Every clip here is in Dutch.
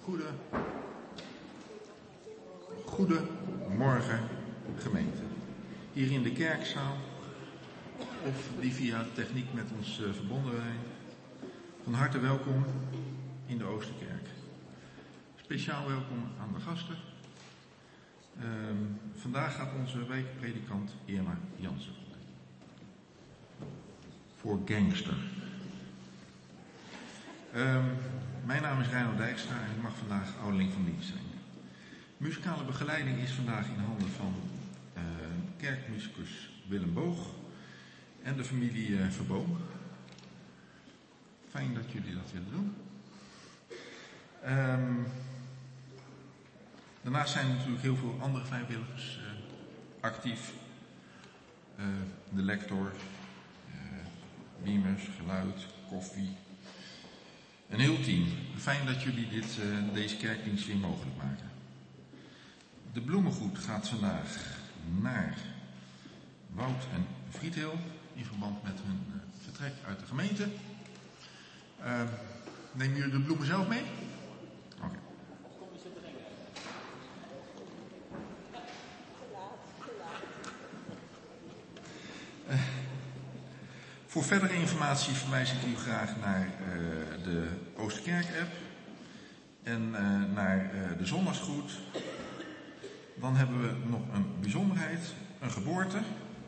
Goedemorgen gemeente. Hier in de kerkzaal of die via de techniek met ons verbonden zijn. Van harte welkom in de Oosterkerk. Speciaal welkom aan de gasten. Vandaag gaat onze wijkpredikant Irma Jansen voor Gangster. Mijn naam is Reinoud Dijkstra en ik mag vandaag ouderling van dienst zijn. Muzikale begeleiding is vandaag in handen van kerkmusicus Willem Boog en de familie Verboom. Fijn dat jullie dat willen doen. Daarnaast zijn er natuurlijk heel veel andere vrijwilligers actief. De lector, beamers, geluid, koffie. Een heel team. Fijn dat jullie deze kerkdienst weer mogelijk maken. De bloemengoed gaat vandaag naar Wout en Friedheel in verband met hun vertrek uit de gemeente. Nemen jullie de bloemen zelf mee? Oké. Voor verdere informatie verwijs ik u graag naar de Oosterkerk-app en naar de zondagsgroet. Dan hebben we nog een bijzonderheid, een geboorte.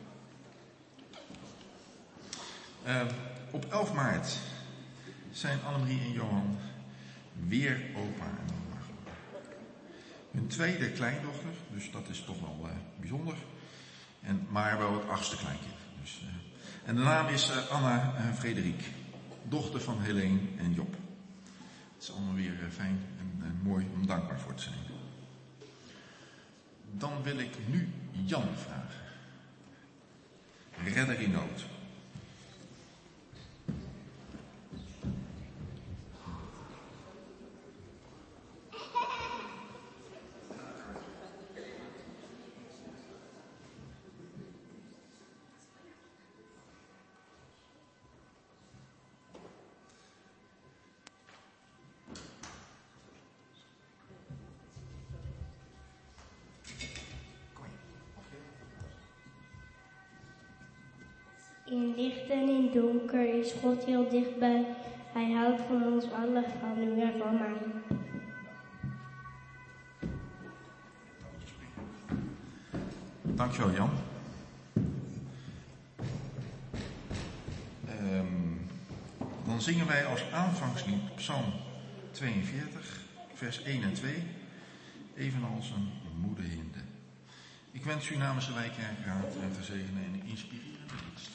Op 11 maart zijn Annemarie en Johan weer opa en oma geworden. Hun tweede kleindochter, dus dat is toch wel bijzonder. Maar wel het 8e kleinkind. Dus, en de naam is Anna Frederik, dochter van Helene en Job. Het is allemaal weer fijn en mooi om dankbaar voor te zijn. Dan wil ik nu Jan vragen. Redder in nood. In licht en in donker is God heel dichtbij. Hij houdt van ons allen, van u en van mij. Dankjewel Jan. Dan zingen wij als aanvangslied Psalm 42, vers 1 en 2, evenals een moede hinde. Ik wens u namens de wijkkerkraad een gezegende en inspirerende dienst.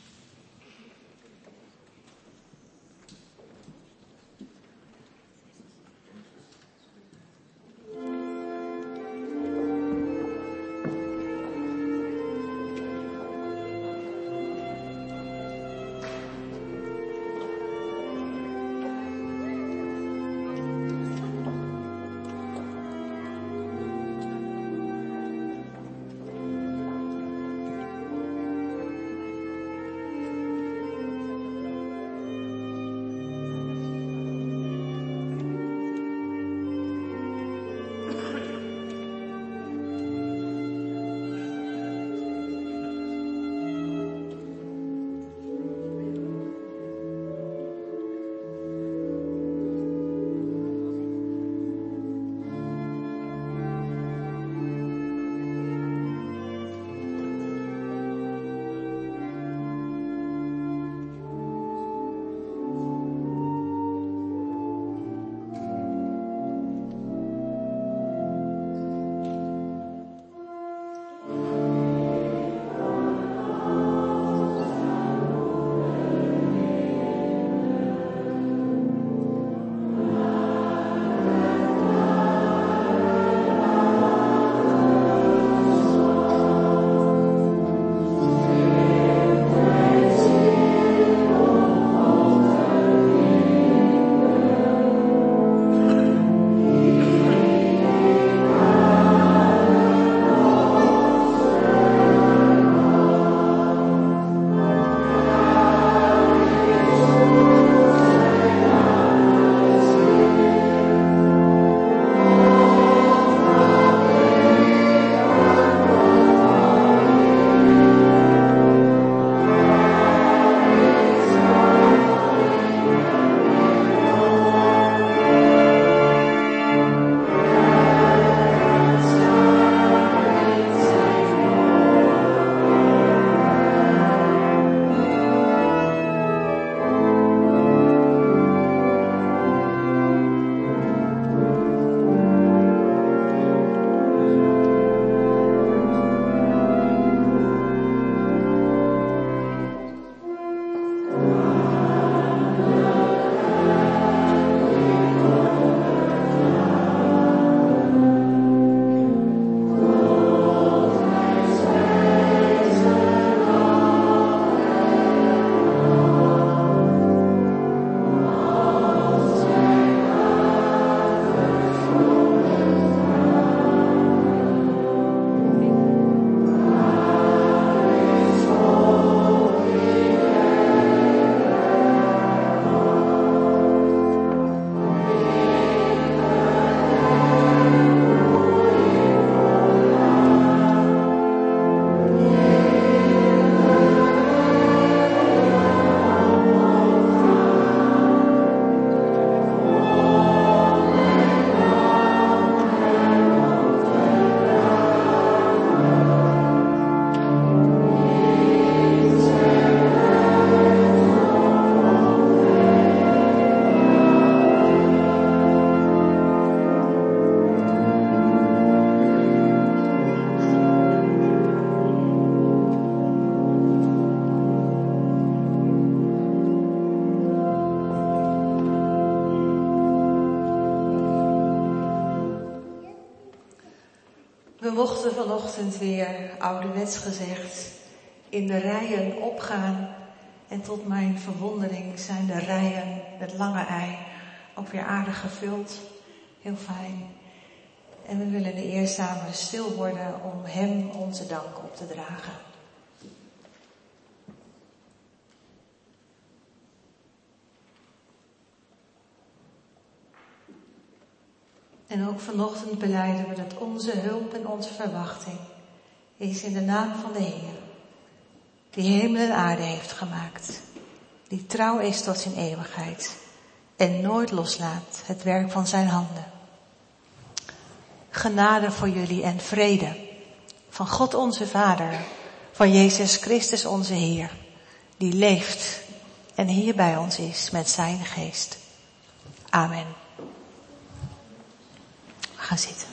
We mochten vanochtend weer, ouderwets gezegd, in de rijen opgaan. En tot mijn verwondering zijn de rijen, het lange ei, ook weer aardig gevuld. Heel fijn. En we willen de eer samen stil worden om hem onze dank op te dragen. En ook vanochtend belijden we dat onze hulp en onze verwachting is in de naam van de Heer, die hemel en aarde heeft gemaakt, die trouw is tot zijn eeuwigheid en nooit loslaat het werk van zijn handen. Genade voor jullie en vrede van God onze Vader, van Jezus Christus onze Heer, die leeft en hier bij ons is met zijn geest. Amen. We gaan zitten.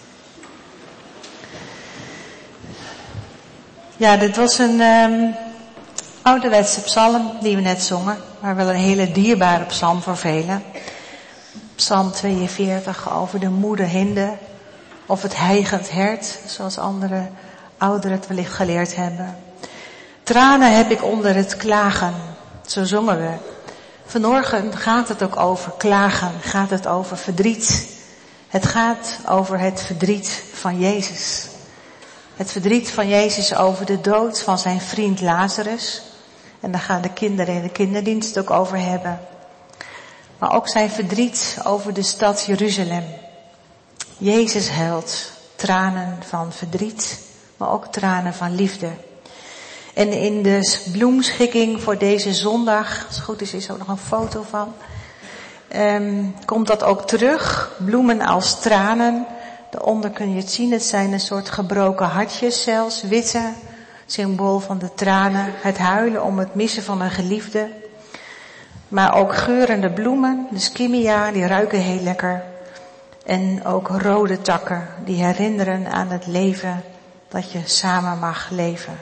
Ja, dit was een ouderwetse psalm die we net zongen, maar wel een hele dierbare psalm voor velen. Psalm 42 over de moede hinde of het hijgend hert, zoals andere ouderen het wellicht geleerd hebben. Tranen heb ik onder het klagen, zo zongen we. Vanmorgen gaat het ook over klagen, gaat het over verdriet. Het gaat over het verdriet van Jezus. Het verdriet van Jezus over de dood van zijn vriend Lazarus. En daar gaan de kinderen in de kinderdienst ook over hebben. Maar ook zijn verdriet over de stad Jeruzalem. Jezus huilt tranen van verdriet, maar ook tranen van liefde. En in de bloemschikking voor deze zondag, als het goed is er ook nog een foto van, komt dat ook terug. Bloemen als tranen. Daaronder kun je het zien, het zijn een soort gebroken hartjes zelfs, witte, symbool van de tranen. Het huilen om het missen van een geliefde. Maar ook geurende bloemen, de skimia, die ruiken heel lekker. En ook rode takken, die herinneren aan het leven dat je samen mag leven.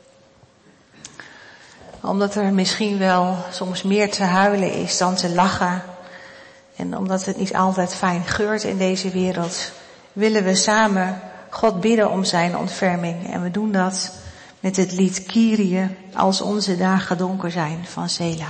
Omdat er misschien wel soms meer te huilen is dan te lachen. En omdat het niet altijd fijn geurt in deze wereld, willen we samen God bidden om zijn ontferming. En we doen dat met het lied Kyrie, als onze dagen donker zijn, van Selah.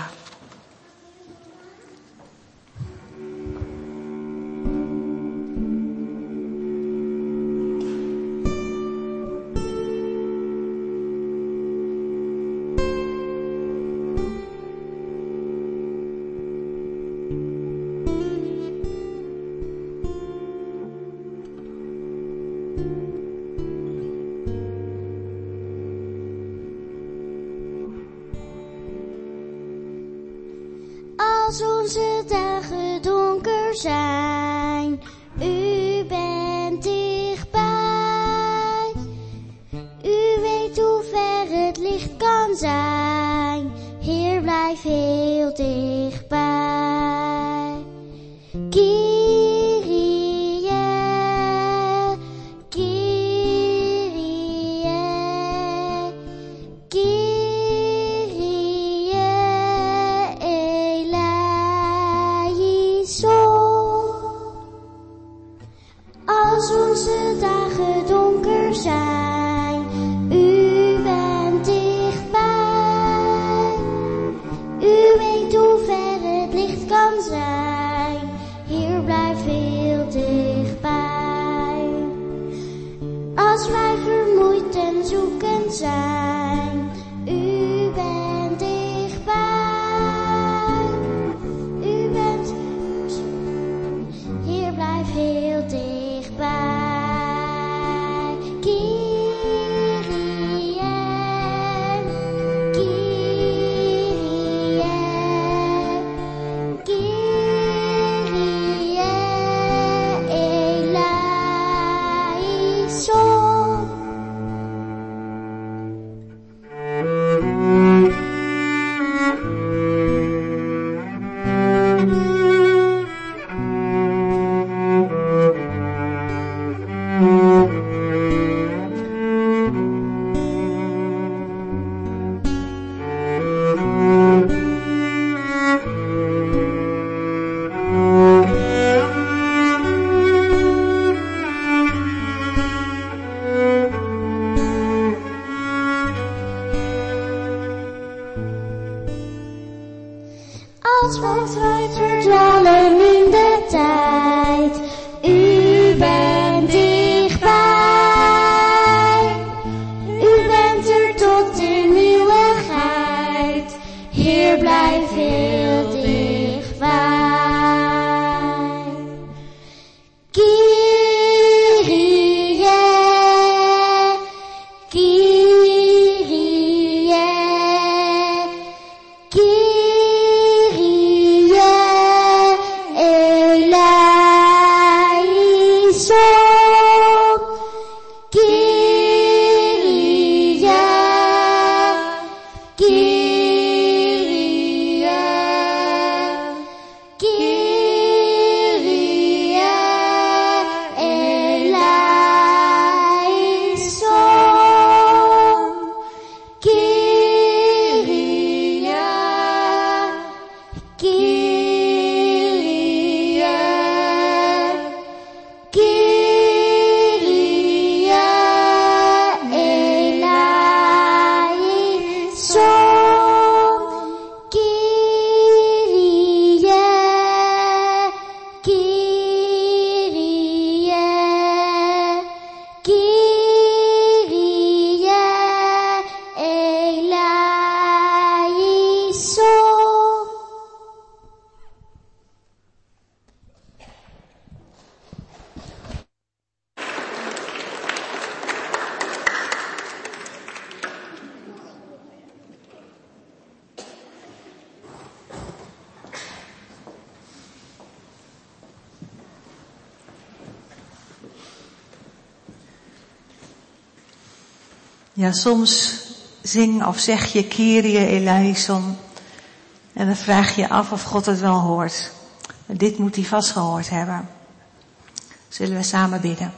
Als onze dagen donker zijn, u bent dichtbij. U weet hoe ver het licht kan zijn, Heer, blijf heel dichtbij. Kyrie, Kyrie, Kyrie eleison. Als onze dagen donker zijn, u bent dichtbij. U weet hoe ver het licht kan zijn, Heer, blijf heel dichtbij. Als wij vermoeid en zoekend zijn, u bent dichtbij. U bent, Heer, blijf heel dichtbij. Ja, soms zing of zeg je Kyrie eleison. En dan vraag je af of God het wel hoort. Maar dit moet hij vast gehoord hebben. Zullen we samen bidden.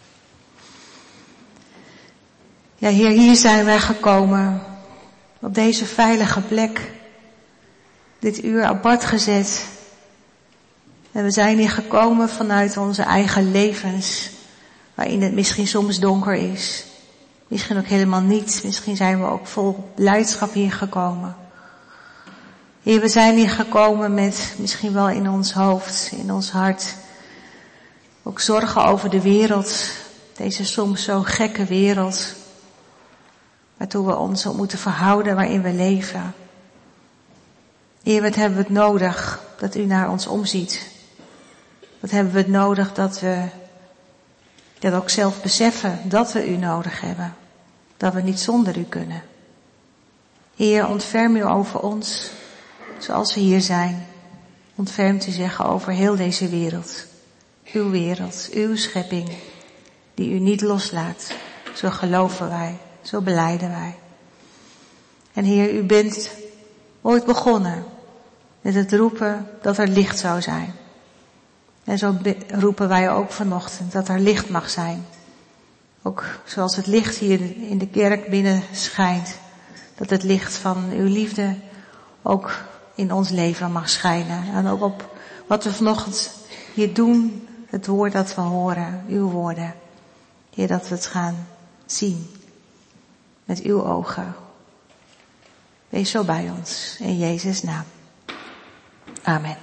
Ja, Heer, hier zijn wij gekomen. Op deze veilige plek. Dit uur apart gezet. En we zijn hier gekomen vanuit onze eigen levens. Waarin het misschien soms donker is. Misschien ook helemaal niet. Misschien zijn we ook vol blijdschap hier gekomen. Heer, we zijn hier gekomen met misschien wel in ons hoofd, in ons hart. Ook zorgen over de wereld. Deze soms zo gekke wereld. Waartoe we ons op moeten verhouden waarin we leven. Heer, wat hebben we het nodig dat u naar ons omziet. Wat hebben we het nodig dat we dat ook zelf beseffen dat we u nodig hebben. Dat we niet zonder u kunnen. Heer, ontferm u over ons, zoals we hier zijn. Ontfermt u zeggen over heel deze wereld. Uw schepping, die u niet loslaat. Zo geloven wij, zo belijden wij. En Heer, u bent ooit begonnen met het roepen dat er licht zou zijn. En zo roepen wij ook vanochtend dat er licht mag zijn. Ook zoals het licht hier in de kerk binnen schijnt. Dat het licht van uw liefde ook in ons leven mag schijnen. En ook op wat we vanochtend hier doen, het woord dat we horen, uw woorden. Heer, dat we het gaan zien met uw ogen. Wees zo bij ons, in Jezus' naam. Amen.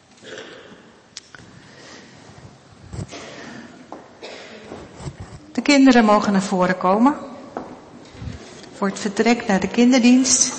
De kinderen mogen naar voren komen voor het vertrek naar de kinderdienst.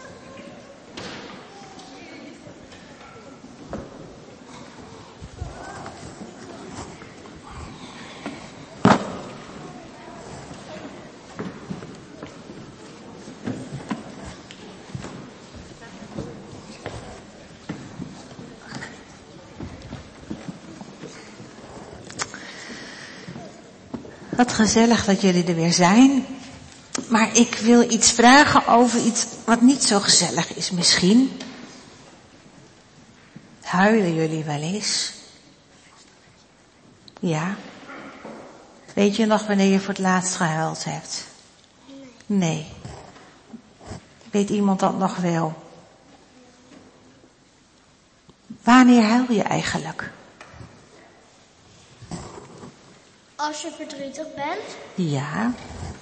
Wat gezellig dat jullie er weer zijn. Maar ik wil iets vragen over iets wat niet zo gezellig is misschien. Huilen jullie wel eens? Ja. Weet je nog wanneer je voor het laatst gehuild hebt? Nee. Weet iemand dat nog wel? Wanneer huil je eigenlijk? Als je verdrietig bent. Ja.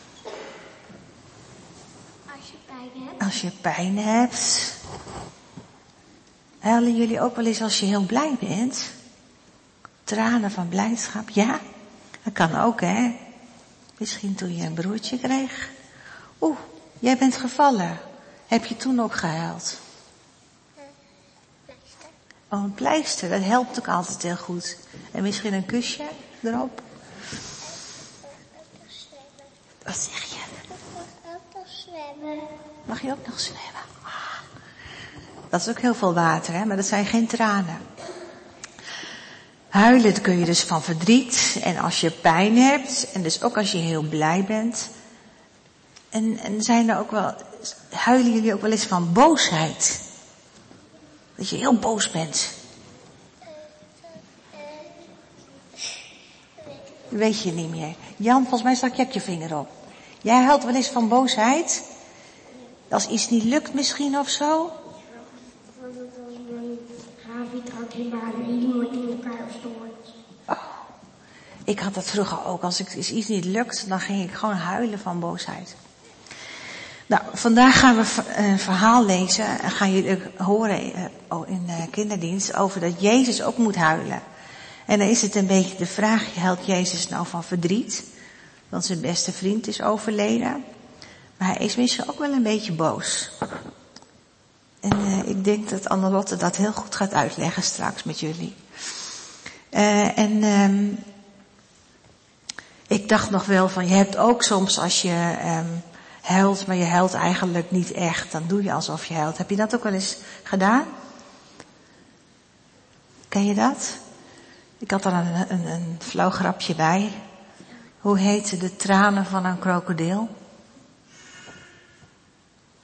Als je pijn hebt. Als je pijn hebt. Huilen jullie ook wel eens als je heel blij bent? Tranen van blijdschap, ja. Dat kan ook, hè. Misschien toen je een broertje kreeg. Oeh, jij bent gevallen. Heb je toen ook gehuild? Pleister. Oh, een pleister, dat helpt ook altijd heel goed. En misschien een kusje erop. Wat zeg je? Ook nog zwemmen. Mag je ook nog zwemmen? Ah. Dat is ook heel veel water, hè, maar dat zijn geen tranen. Huilen, dat kun je dus van verdriet. En als je pijn hebt. En dus ook als je heel blij bent. En zijn er ook wel, huilen jullie ook wel eens van boosheid? Dat je heel boos bent. Dat weet je niet meer. Jan, volgens mij stak je je vinger op. Jij huilt wel eens van boosheid? Als iets niet lukt misschien of zo? Want het was mijn gravietrak in baan en iemand in elkaar stoort. Oh. Ik had dat vroeger ook. Als iets niet lukt, dan ging ik gewoon huilen van boosheid. Nou, vandaag gaan we een verhaal lezen en gaan jullie horen in de kinderdienst over dat Jezus ook moet huilen. En dan is het een beetje de vraag, huilt Jezus nou van verdriet? Want zijn beste vriend is overleden. Maar hij is misschien ook wel een beetje boos. En ik denk dat Annelotte dat heel goed gaat uitleggen straks met jullie. Ik dacht nog wel van, je hebt ook soms als je huilt, maar je huilt eigenlijk niet echt. Dan doe je alsof je huilt. Heb je dat ook wel eens gedaan? Ken je dat? Ik had er een flauw grapje bij. Hoe heette de tranen van een krokodil?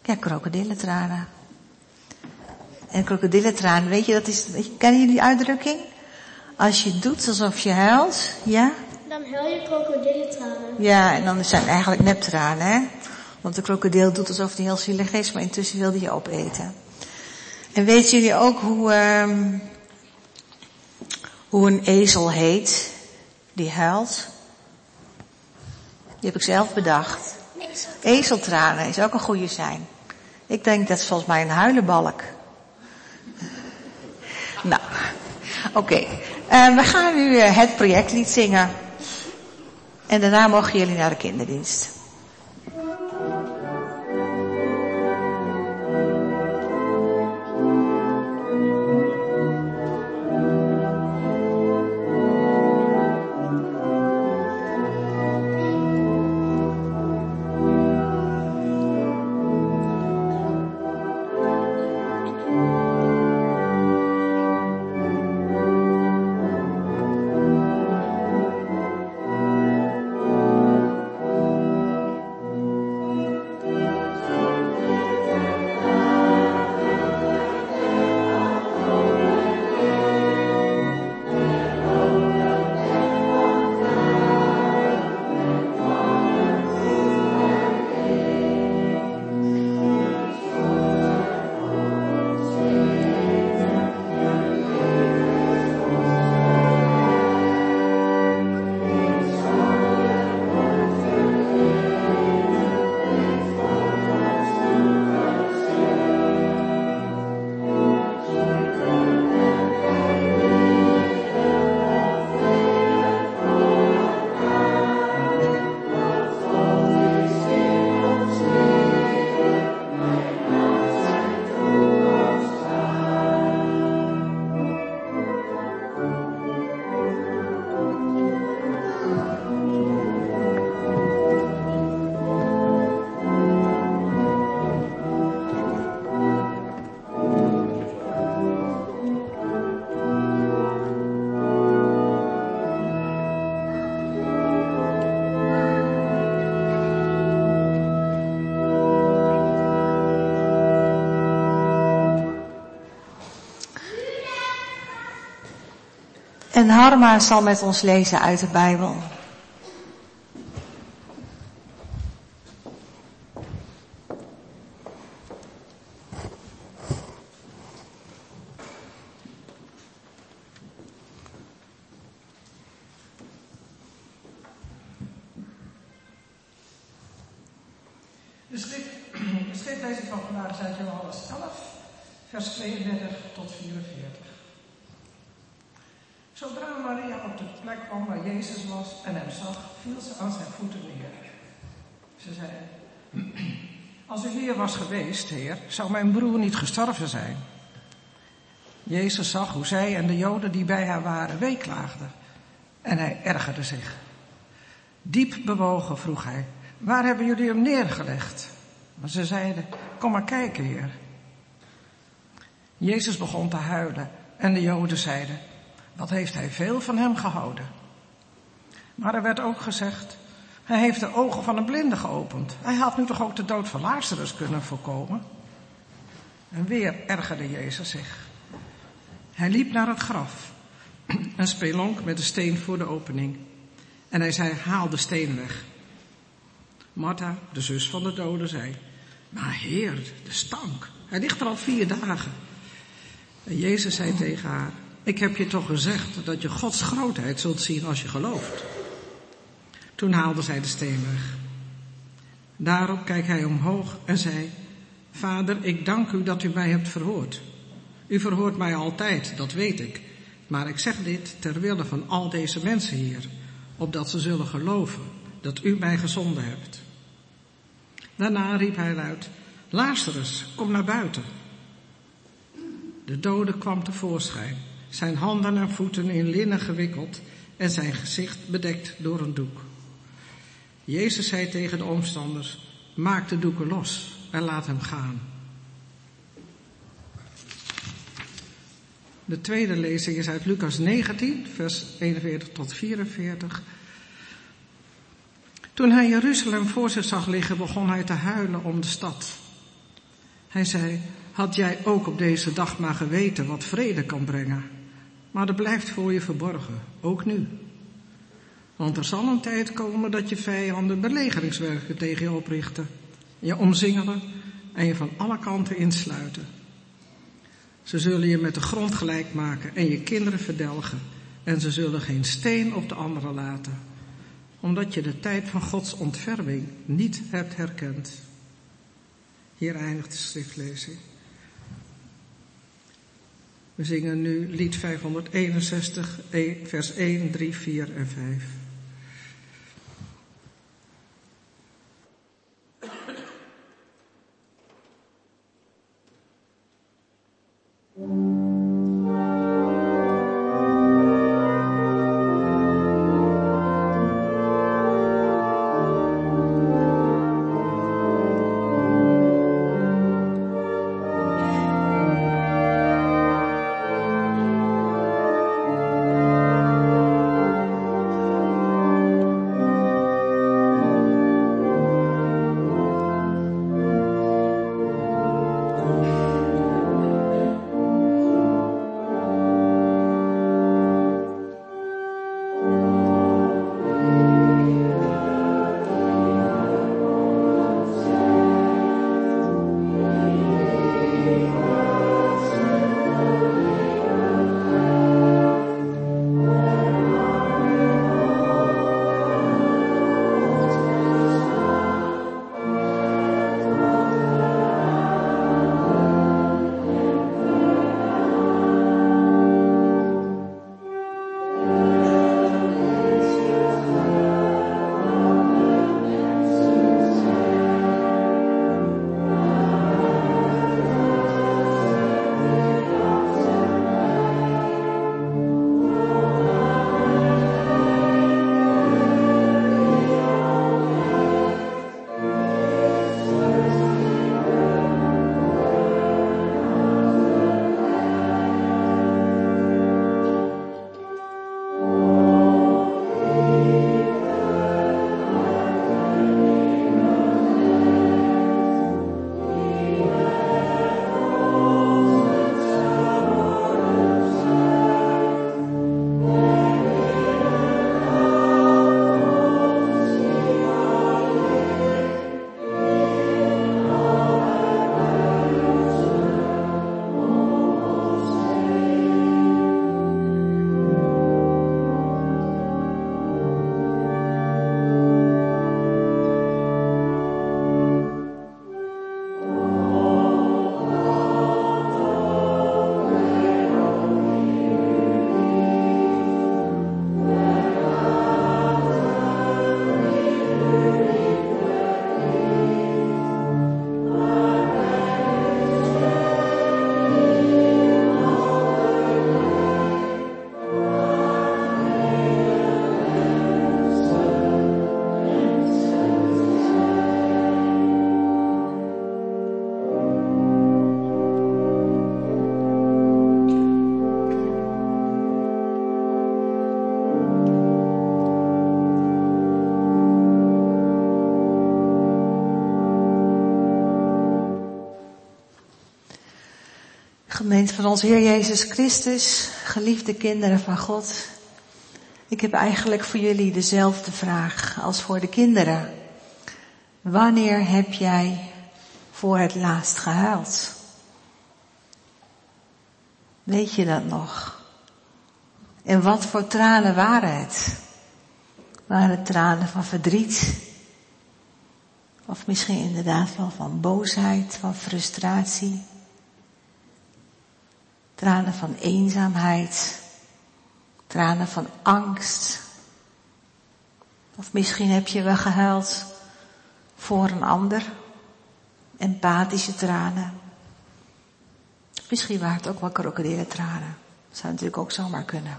Ja, krokodillentranen. En krokodillentranen, weet je, ken je die uitdrukking? Als je doet alsof je huilt, ja? Dan huil je krokodillentranen. Ja, en dan zijn het eigenlijk neptranen, hè? Want de krokodil doet alsof hij heel zielig is, maar intussen wil hij je opeten. En weten jullie ook hoe een ezel heet die huilt? Die heb ik zelf bedacht. Ezeltranen is ook een goede zijn. Ik denk dat is volgens mij een huilenbalk. Nou, oké. We gaan nu het projectlied zingen. En daarna mogen jullie naar de kinderdienst. En Harma zal met ons lezen uit de Bijbel. De schriftlezing van vandaag is uit Johannes 11, vers 32 tot 44. Zodra Maria op de plek kwam waar Jezus was en hem zag, viel ze aan zijn voeten neer. Ze zei: Als u hier was geweest, Heer, zou mijn broer niet gestorven zijn. Jezus zag hoe zij en de Joden die bij haar waren weeklaagden. En hij ergerde zich. Diep bewogen vroeg hij: Waar hebben jullie hem neergelegd? Maar ze zeiden: Kom maar kijken, Heer. Jezus begon te huilen en de Joden zeiden: Wat heeft hij veel van hem gehouden? Maar er werd ook gezegd: Hij heeft de ogen van een blinde geopend. Hij had nu toch ook de dood van Lazarus kunnen voorkomen? En weer ergerde Jezus zich. Hij liep naar het graf en spelonk met de steen voor de opening. En hij zei: Haal de steen weg. Martha, de zus van de dode, zei: Maar Heer, de stank. Hij ligt er al 4 dagen. En Jezus zei tegen haar: Ik heb je toch gezegd dat je Gods grootheid zult zien als je gelooft. Toen haalde zij de steen weg. Daarop keek hij omhoog en zei: Vader, ik dank u dat u mij hebt verhoord. U verhoort mij altijd, dat weet ik. Maar ik zeg dit ter wille van al deze mensen hier, opdat ze zullen geloven dat u mij gezonden hebt. Daarna riep hij luid: Lazarus, kom naar buiten. De dode kwam tevoorschijn, zijn handen en voeten in linnen gewikkeld en zijn gezicht bedekt door een doek. Jezus zei tegen de omstanders: Maak de doeken los en laat hem gaan. De tweede lezing is uit Lucas 19, vers 41 tot 44. Toen hij Jeruzalem voor zich zag liggen, begon hij te huilen om de stad. Hij zei, had jij ook op deze dag maar geweten wat vrede kan brengen. Maar dat blijft voor je verborgen, ook nu. Want er zal een tijd komen dat je vijanden belegeringswerken tegen je oprichten, je omsingelen en je van alle kanten insluiten. Ze zullen je met de grond gelijk maken en je kinderen verdelgen. En ze zullen geen steen op de andere laten, omdat je de tijd van Gods ontferming niet hebt herkend. Hier eindigt de schriftlezing. We zingen nu lied 561, vers 1, 3, 4 en 5. Gemeente van onze Heer Jezus Christus, geliefde kinderen van God. Ik heb eigenlijk voor jullie dezelfde vraag als voor de kinderen. Wanneer heb jij voor het laatst gehuild? Weet je dat nog? En wat voor tranen waren het? Waren het tranen van verdriet? Of misschien inderdaad wel van boosheid, van frustratie? Tranen van eenzaamheid, tranen van angst. Of misschien heb je wel gehuild voor een ander, empathische tranen. Misschien waren het ook wel krokodillentranen. Dat zou natuurlijk ook zomaar kunnen.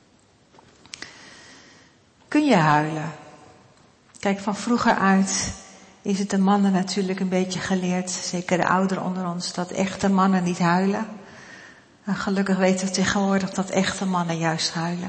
Kun je huilen? Kijk, van vroeger uit is het de mannen natuurlijk een beetje geleerd, zeker de ouderen onder ons, dat echte mannen niet huilen. En gelukkig weten we tegenwoordig dat echte mannen juist huilen.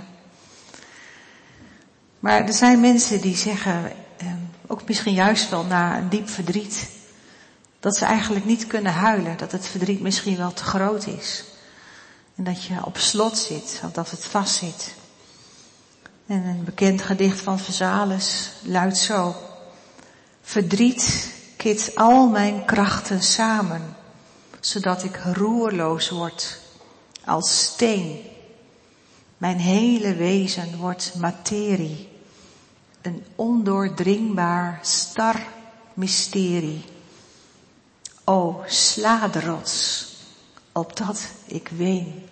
Maar er zijn mensen die zeggen, ook misschien juist wel na een diep verdriet, Dat ze eigenlijk niet kunnen huilen, dat het verdriet misschien wel te groot is. En dat je op slot zit, of dat het vast zit. En een bekend gedicht van Vesalis luidt zo. Verdriet kit al mijn krachten samen, zodat ik roerloos word als steen. Mijn hele wezen wordt materie, een ondoordringbaar star mysterie. O, sla de rots, opdat ik ween.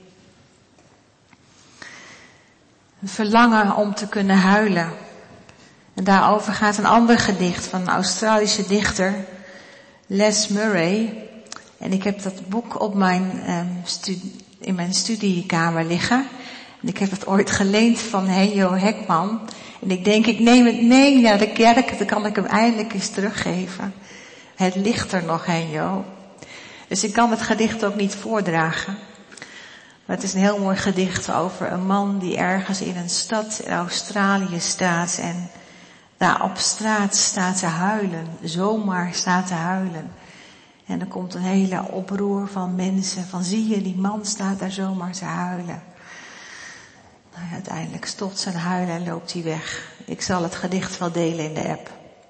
Een verlangen om te kunnen huilen. En daarover gaat een ander gedicht van een Australische dichter, Les Murray. En ik heb dat boek op in mijn studiekamer liggen. En ik heb het ooit geleend van Henjo Hekman. En ik denk, ik neem het mee naar de kerk, dan kan ik hem eindelijk eens teruggeven. Het ligt er nog, Henjo. Dus ik kan het gedicht ook niet voordragen. Maar het is een heel mooi gedicht over een man die ergens in een stad in Australië staat en daar op straat staat te huilen, zomaar staat te huilen. En er komt een hele oproer van mensen van zie je, die man staat daar zomaar te huilen. Nou, uiteindelijk stopt zijn huilen en loopt hij weg. Ik zal het gedicht wel delen in de app.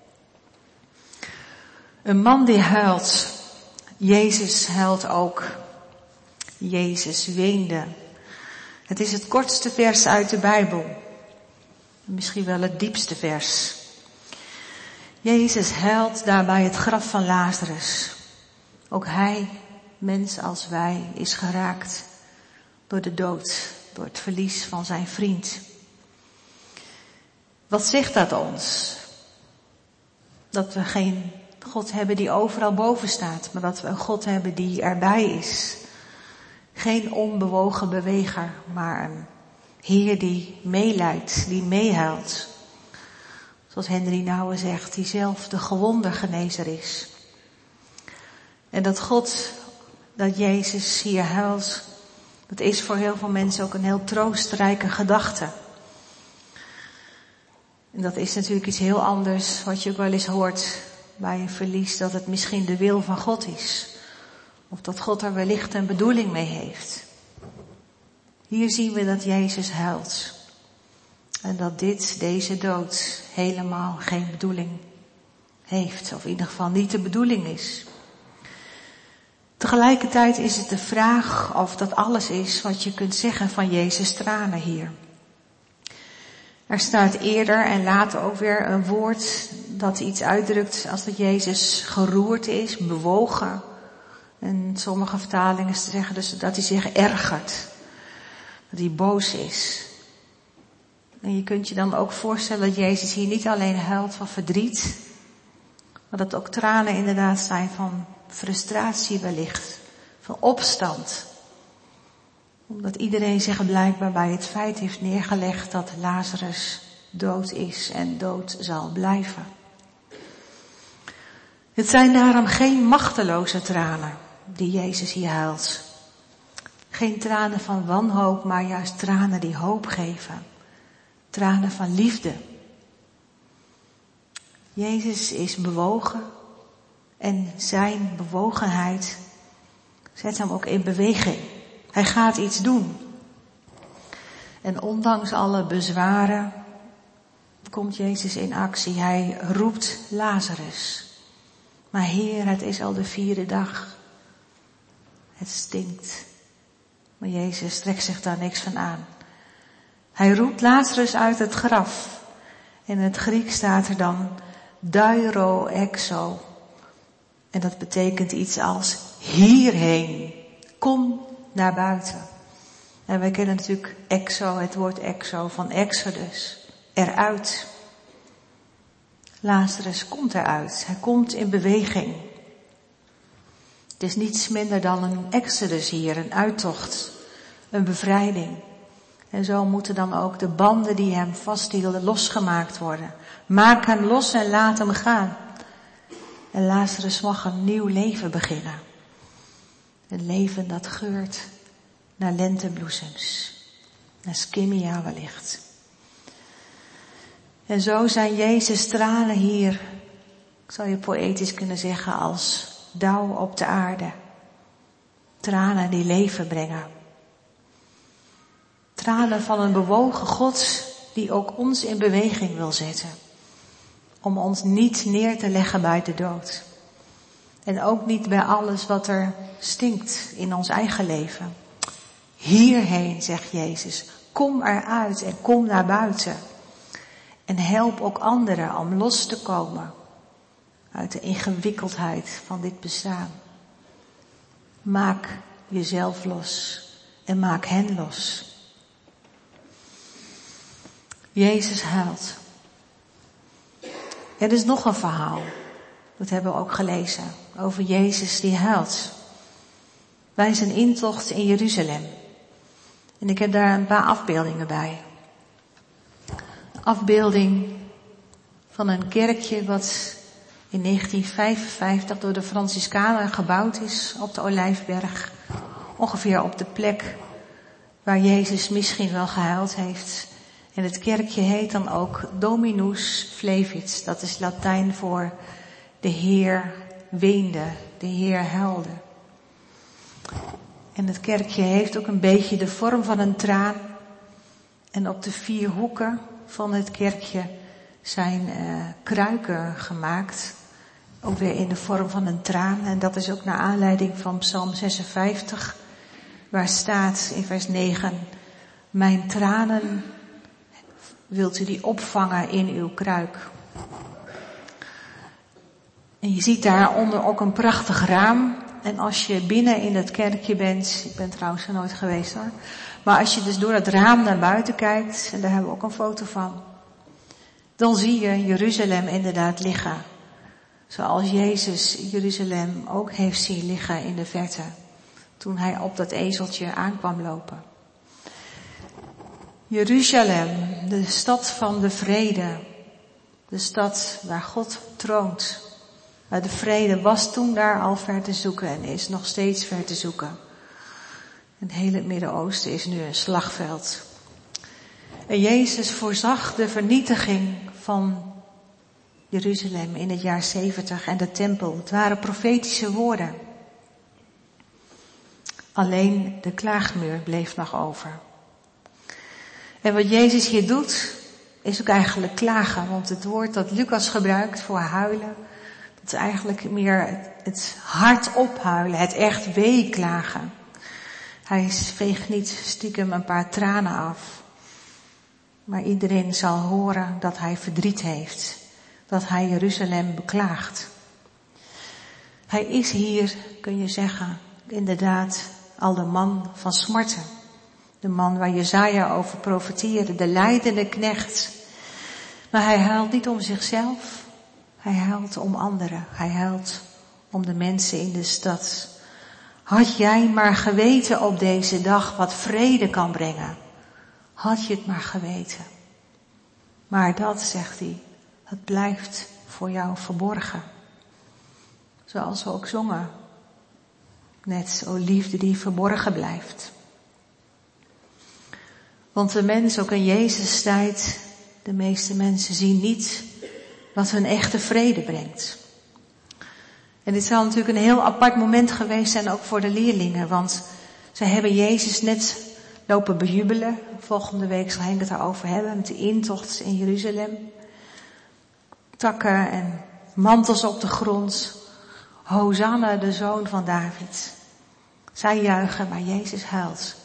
Een man die huilt. Jezus huilt ook. Jezus weende. Het is het kortste vers uit de Bijbel. Misschien wel het diepste vers. Jezus huilt daar bij het graf van Lazarus. Ook hij, mens als wij, is geraakt door de dood, door het verlies van zijn vriend. Wat zegt dat ons? Dat we geen God hebben die overal boven staat, maar dat we een God hebben die erbij is. Geen onbewogen beweger, maar een Heer die meeleidt, die meehuilt. Zoals Henry Nouwen zegt, die zelf de gewondergenezer is. En dat God, dat Jezus hier huilt, dat is voor heel veel mensen ook een heel troostrijke gedachte. En dat is natuurlijk iets heel anders, wat je ook wel eens hoort bij een verlies, dat het misschien de wil van God is. Of dat God er wellicht een bedoeling mee heeft. Hier zien we dat Jezus huilt. En dat deze dood helemaal geen bedoeling heeft. Of in ieder geval niet de bedoeling is. Tegelijkertijd is het de vraag of dat alles is wat je kunt zeggen van Jezus' tranen hier. Er staat eerder en later ook weer een woord dat iets uitdrukt als dat Jezus geroerd is, bewogen. En sommige vertalingen zeggen dus dat hij zich ergert. Dat hij boos is. En je kunt je dan ook voorstellen dat Jezus hier niet alleen huilt van verdriet, maar dat ook tranen inderdaad zijn van frustratie wellicht, van opstand. Omdat iedereen zich blijkbaar bij het feit heeft neergelegd dat Lazarus dood is en dood zal blijven. Het zijn daarom geen machteloze tranen die Jezus hier huilt. Geen tranen van wanhoop, maar juist tranen die hoop geven. Tranen van liefde. Jezus is bewogen en zijn bewogenheid zet hem ook in beweging. Hij gaat iets doen. En ondanks alle bezwaren komt Jezus in actie. Hij roept Lazarus. Maar Heer, het is al de 4e dag. Het stinkt. Maar Jezus trekt zich daar niks van aan. Hij roept Lazarus uit het graf. In het Grieks staat er dan dairo exo. En dat betekent iets als hierheen. Kom naar buiten. En wij kennen natuurlijk exo, het woord exo van Exodus. Eruit. Lazarus komt eruit. Hij komt in beweging. Het is niets minder dan een exodus hier, een uittocht, een bevrijding. En zo moeten dan ook de banden die hem vasthielden losgemaakt worden. Maak hem los en laat hem gaan. En Lazarus mag een nieuw leven beginnen. Een leven dat geurt naar lentebloesems, naar skimia wellicht. En zo zijn Jezus' tranen hier, ik zou je poëtisch kunnen zeggen, als dauw op de aarde. Tranen die leven brengen. Tranen van een bewogen God die ook ons in beweging wil zetten. Om ons niet neer te leggen bij de dood. En ook niet bij alles wat er stinkt in ons eigen leven. Hierheen, zegt Jezus, kom eruit en kom naar buiten. En help ook anderen om los te komen uit de ingewikkeldheid van dit bestaan. Maak jezelf los en maak hen los. Jezus huilt. Er is nog een verhaal, dat hebben we ook gelezen, over Jezus die huilt. Bij zijn intocht in Jeruzalem. En ik heb daar een paar afbeeldingen bij. Een afbeelding van een kerkje wat in 1955 door de Franciscanen gebouwd is op de Olijfberg. Ongeveer op de plek waar Jezus misschien wel gehuild heeft. En het kerkje heet dan ook Dominus Flevit. Dat is Latijn voor de Heer weende, de Heer huilde. En het kerkje heeft ook een beetje de vorm van een traan. En op de 4 hoeken van het kerkje zijn kruiken gemaakt. Ook weer in de vorm van een traan. En dat is ook naar aanleiding van Psalm 56. Waar staat in vers 9. Mijn tranen wilt u die opvangen in uw kruik. En je ziet daaronder ook een prachtig raam. En als je binnen in het kerkje bent, ik ben trouwens er nooit geweest hoor. Maar als je dus door het raam naar buiten kijkt, en daar hebben we ook een foto van. Dan zie je Jeruzalem inderdaad liggen. Zoals Jezus Jeruzalem ook heeft zien liggen in de verte. Toen hij op dat ezeltje aankwam lopen. Jeruzalem, de stad van de vrede. De stad waar God troont. Maar de vrede was toen daar al ver te zoeken en is nog steeds ver te zoeken. En heel het Midden-Oosten is nu een slagveld. En Jezus voorzag de vernietiging van Jeruzalem in het jaar 70 en de tempel. Het waren profetische woorden. Alleen de klaagmuur bleef nog over. En wat Jezus hier doet, is ook eigenlijk klagen. Want het woord dat Lucas gebruikt voor huilen, dat is eigenlijk meer het hardop huilen, het echt weeklagen. Hij veegt niet stiekem een paar tranen af. Maar iedereen zal horen dat hij verdriet heeft. Dat hij Jeruzalem beklaagt. Hij is hier, kun je zeggen, inderdaad al de man van smarten. De man waar Jesaja over profeteerde, de lijdende knecht. Maar hij huilt niet om zichzelf. Hij huilt om anderen. Hij huilt om de mensen in de stad. Had jij maar geweten op deze dag wat vrede kan brengen. Had je het maar geweten. Maar dat, zegt hij, het blijft voor jou verborgen. Zoals we ook zongen. Net, o liefde die verborgen blijft. Want de mens, ook in Jezus' tijd, de meeste mensen zien niet wat hun echte vrede brengt. En dit zal natuurlijk een heel apart moment geweest zijn ook voor de leerlingen. Want ze hebben Jezus net lopen bejubelen. Volgende week zal Henk het daarover hebben met de intocht in Jeruzalem. Takken en mantels op de grond. Hosanna, de zoon van David. Zij juichen, maar Jezus huilt.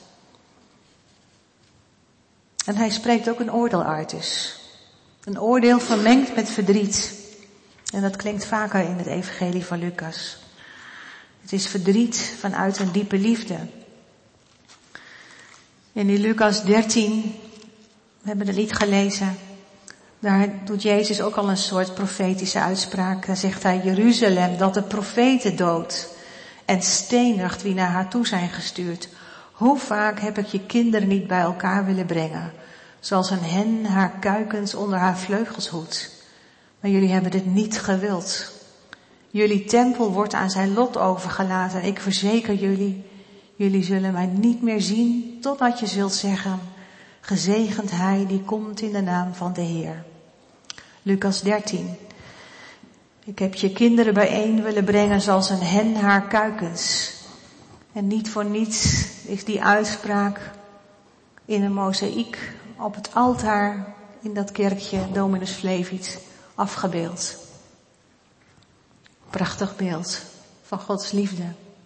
En hij spreekt ook een oordeel uit dus. Een oordeel vermengd met verdriet. En dat klinkt vaker in het evangelie van Lucas. Het is verdriet vanuit een diepe liefde. En in Lucas 13, we hebben het lied gelezen, daar doet Jezus ook al een soort profetische uitspraak. Daar zegt hij, Jeruzalem dat de profeten doodt en stenigt wie naar haar toe zijn gestuurd. Hoe vaak heb ik je kinderen niet bij elkaar willen brengen, zoals een hen haar kuikens onder haar vleugels hoedt. Maar jullie hebben dit niet gewild. Jullie tempel wordt aan zijn lot overgelaten. En ik verzeker jullie, jullie zullen mij niet meer zien totdat je zult zeggen, gezegend hij die komt in de naam van de Heer. Lucas 13. Ik heb je kinderen bijeen willen brengen zoals een hen haar kuikens. En niet voor niets is die uitspraak in een mozaïek op het altaar in dat kerkje Dominus Flevit afgebeeld. Prachtig beeld van Gods liefde.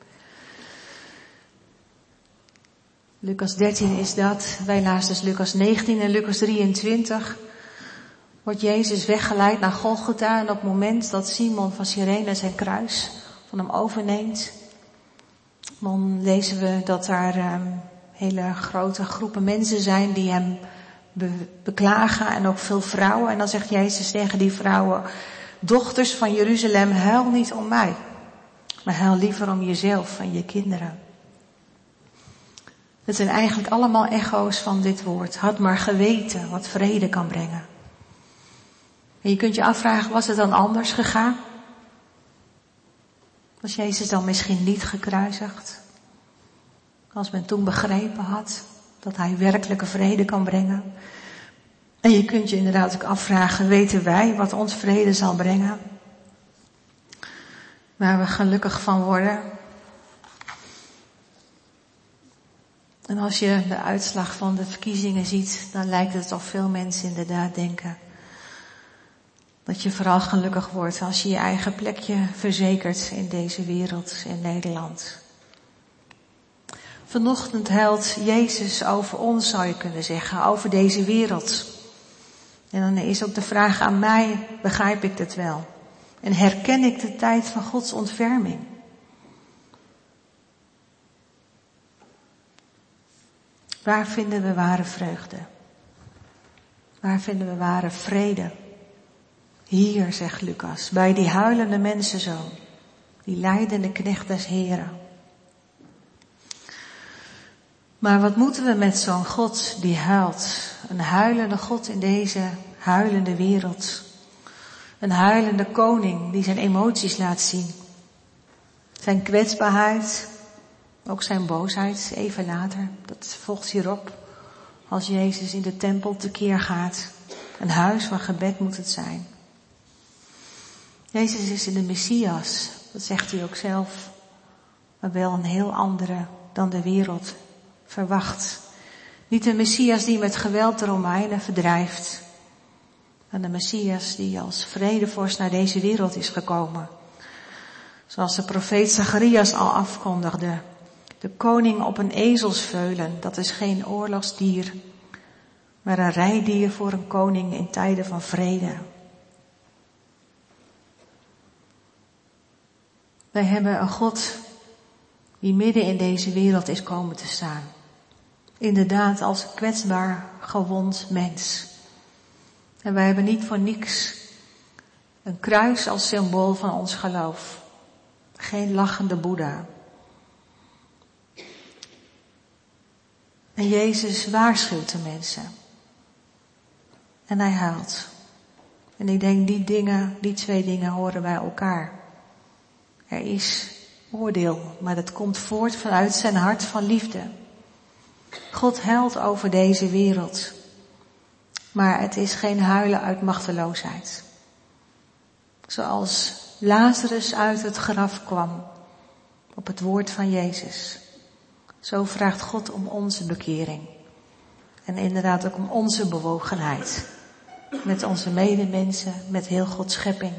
Lucas 13 is dat. Wij lazen dus Lucas 19 en Lucas 23. Wordt Jezus weggeleid naar Golgotha en op het moment dat Simon van Cyrene zijn kruis van hem overneemt, dan lezen we dat daar hele grote groepen mensen zijn die hem beklagen en ook veel vrouwen. En dan zegt Jezus tegen die vrouwen: dochters van Jeruzalem, huil niet om mij, maar huil liever om jezelf en je kinderen. Het zijn eigenlijk allemaal echo's van dit woord. Had maar geweten wat vrede kan brengen. En je kunt je afvragen, was het dan anders gegaan? Was Jezus dan misschien niet gekruisigd? Als men toen begrepen had dat hij werkelijke vrede kan brengen. En je kunt je inderdaad ook afvragen, weten wij wat ons vrede zal brengen? Waar we gelukkig van worden? En als je de uitslag van de verkiezingen ziet, dan lijkt het of veel mensen inderdaad denken dat je vooral gelukkig wordt als je je eigen plekje verzekert in deze wereld, in Nederland. Vanochtend huilt Jezus over ons, zou je kunnen zeggen, over deze wereld. En dan is ook de vraag aan mij, begrijp ik het wel? En herken ik de tijd van Gods ontferming? Waar vinden we ware vreugde? Waar vinden we ware vrede? Hier, zegt Lucas, bij die huilende mensenzoon, die lijdende knecht des Heren. Maar wat moeten we met zo'n God die huilt? Een huilende God in deze huilende wereld. Een huilende koning die zijn emoties laat zien. Zijn kwetsbaarheid, ook zijn boosheid, even later. Dat volgt hierop als Jezus in de tempel tekeer gaat. Een huis van gebed moet het zijn. Jezus is de Messias, dat zegt hij ook zelf, maar wel een heel andere dan de wereld verwacht. Niet de Messias die met geweld de Romeinen verdrijft, maar de Messias die als vredevorst naar deze wereld is gekomen. Zoals de profeet Zacharias al afkondigde. De koning op een ezelsveulen, dat is geen oorlogsdier, maar een rijdier voor een koning in tijden van vrede. Wij hebben een God die midden in deze wereld is komen te staan. Inderdaad als kwetsbaar, gewond mens. En wij hebben niet voor niks een kruis als symbool van ons geloof. Geen lachende Boeddha. En Jezus waarschuwt de mensen. En hij huilt. En ik denk, die twee dingen horen bij elkaar. Er is oordeel, maar dat komt voort vanuit zijn hart van liefde. God huilt over deze wereld. Maar het is geen huilen uit machteloosheid. Zoals Lazarus uit het graf kwam op het woord van Jezus. Zo vraagt God om onze bekering. En inderdaad ook om onze bewogenheid. Met onze medemensen, met heel Gods schepping.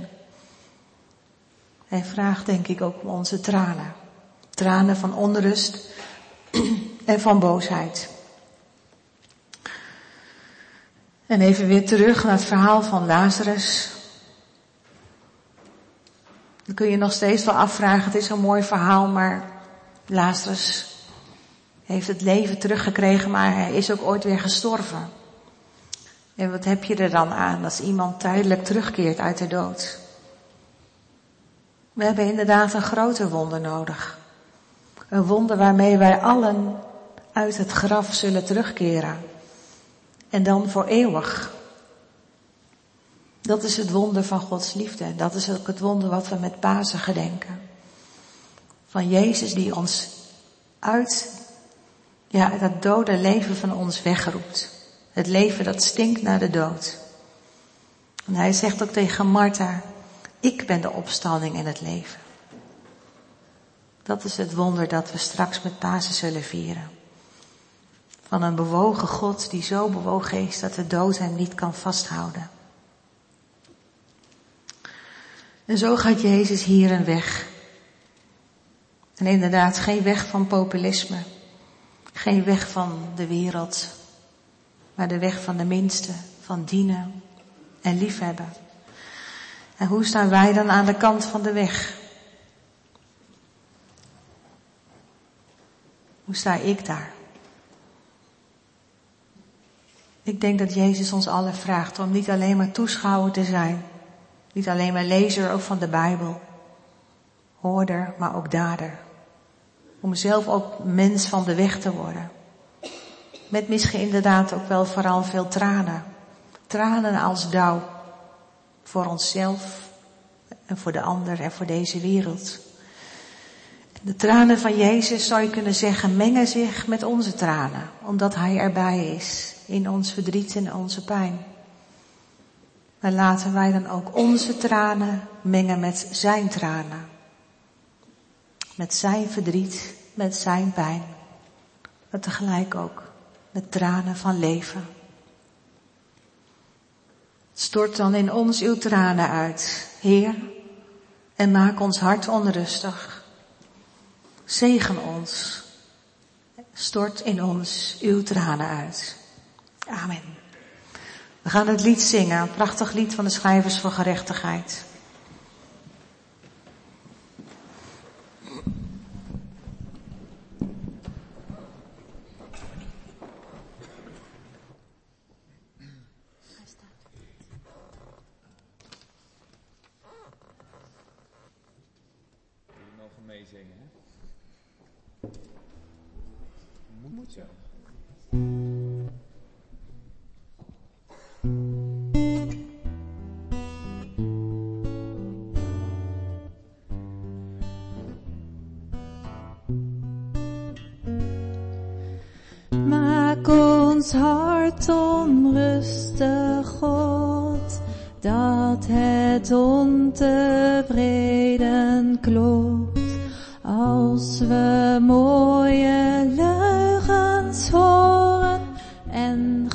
Hij vraagt denk ik ook om onze tranen. Tranen van onrust en van boosheid. En even weer terug naar het verhaal van Lazarus. Dan kun je nog steeds wel afvragen, het is een mooi verhaal, maar Lazarus heeft het leven teruggekregen, maar hij is ook ooit weer gestorven. En wat heb je er dan aan als iemand tijdelijk terugkeert uit de dood? We hebben inderdaad een groter wonder nodig. Een wonder waarmee wij allen uit het graf zullen terugkeren. En dan voor eeuwig. Dat is het wonder van Gods liefde. Dat is ook het wonder wat we met Pasen gedenken. Van Jezus die ons uit dat dode leven van ons wegroept. Het leven dat stinkt naar de dood. En hij zegt ook tegen Martha, Ik ben de opstanding en het leven. Dat is het wonder dat we straks met Pasen zullen vieren. Van een bewogen God die zo bewogen is dat de dood hem niet kan vasthouden. En zo gaat Jezus hier een weg. En inderdaad geen weg van populisme. Geen weg van de wereld. Maar de weg van de minste, van dienen en liefhebben. En hoe staan wij dan aan de kant van de weg? Hoe sta ik daar? Ik denk dat Jezus ons allen vraagt om niet alleen maar toeschouwer te zijn. Niet alleen maar lezer ook van de Bijbel. Hoorder, maar ook dader. Om zelf ook mens van de weg te worden. Met misschien inderdaad ook wel vooral veel tranen. Tranen als dauw. Voor onszelf en voor de ander en voor deze wereld. De tranen van Jezus, zou je kunnen zeggen, mengen zich met onze tranen. Omdat Hij erbij is. In ons verdriet en onze pijn. Maar laten wij dan ook onze tranen mengen met zijn tranen. Met zijn verdriet, met zijn pijn. Maar tegelijk ook met tranen van leven. Stort dan in ons uw tranen uit, Heer, en maak ons hart onrustig. Zegen ons. Stort in ons uw tranen uit. Amen. We gaan het lied zingen, een prachtig lied van de Schrijvers voor Gerechtigheid. Jullie mogen meezingen, hè? Moet zo. Maak ons hart onrustig, God, dat het ontevreden klopt. Als we mooie leugens horen en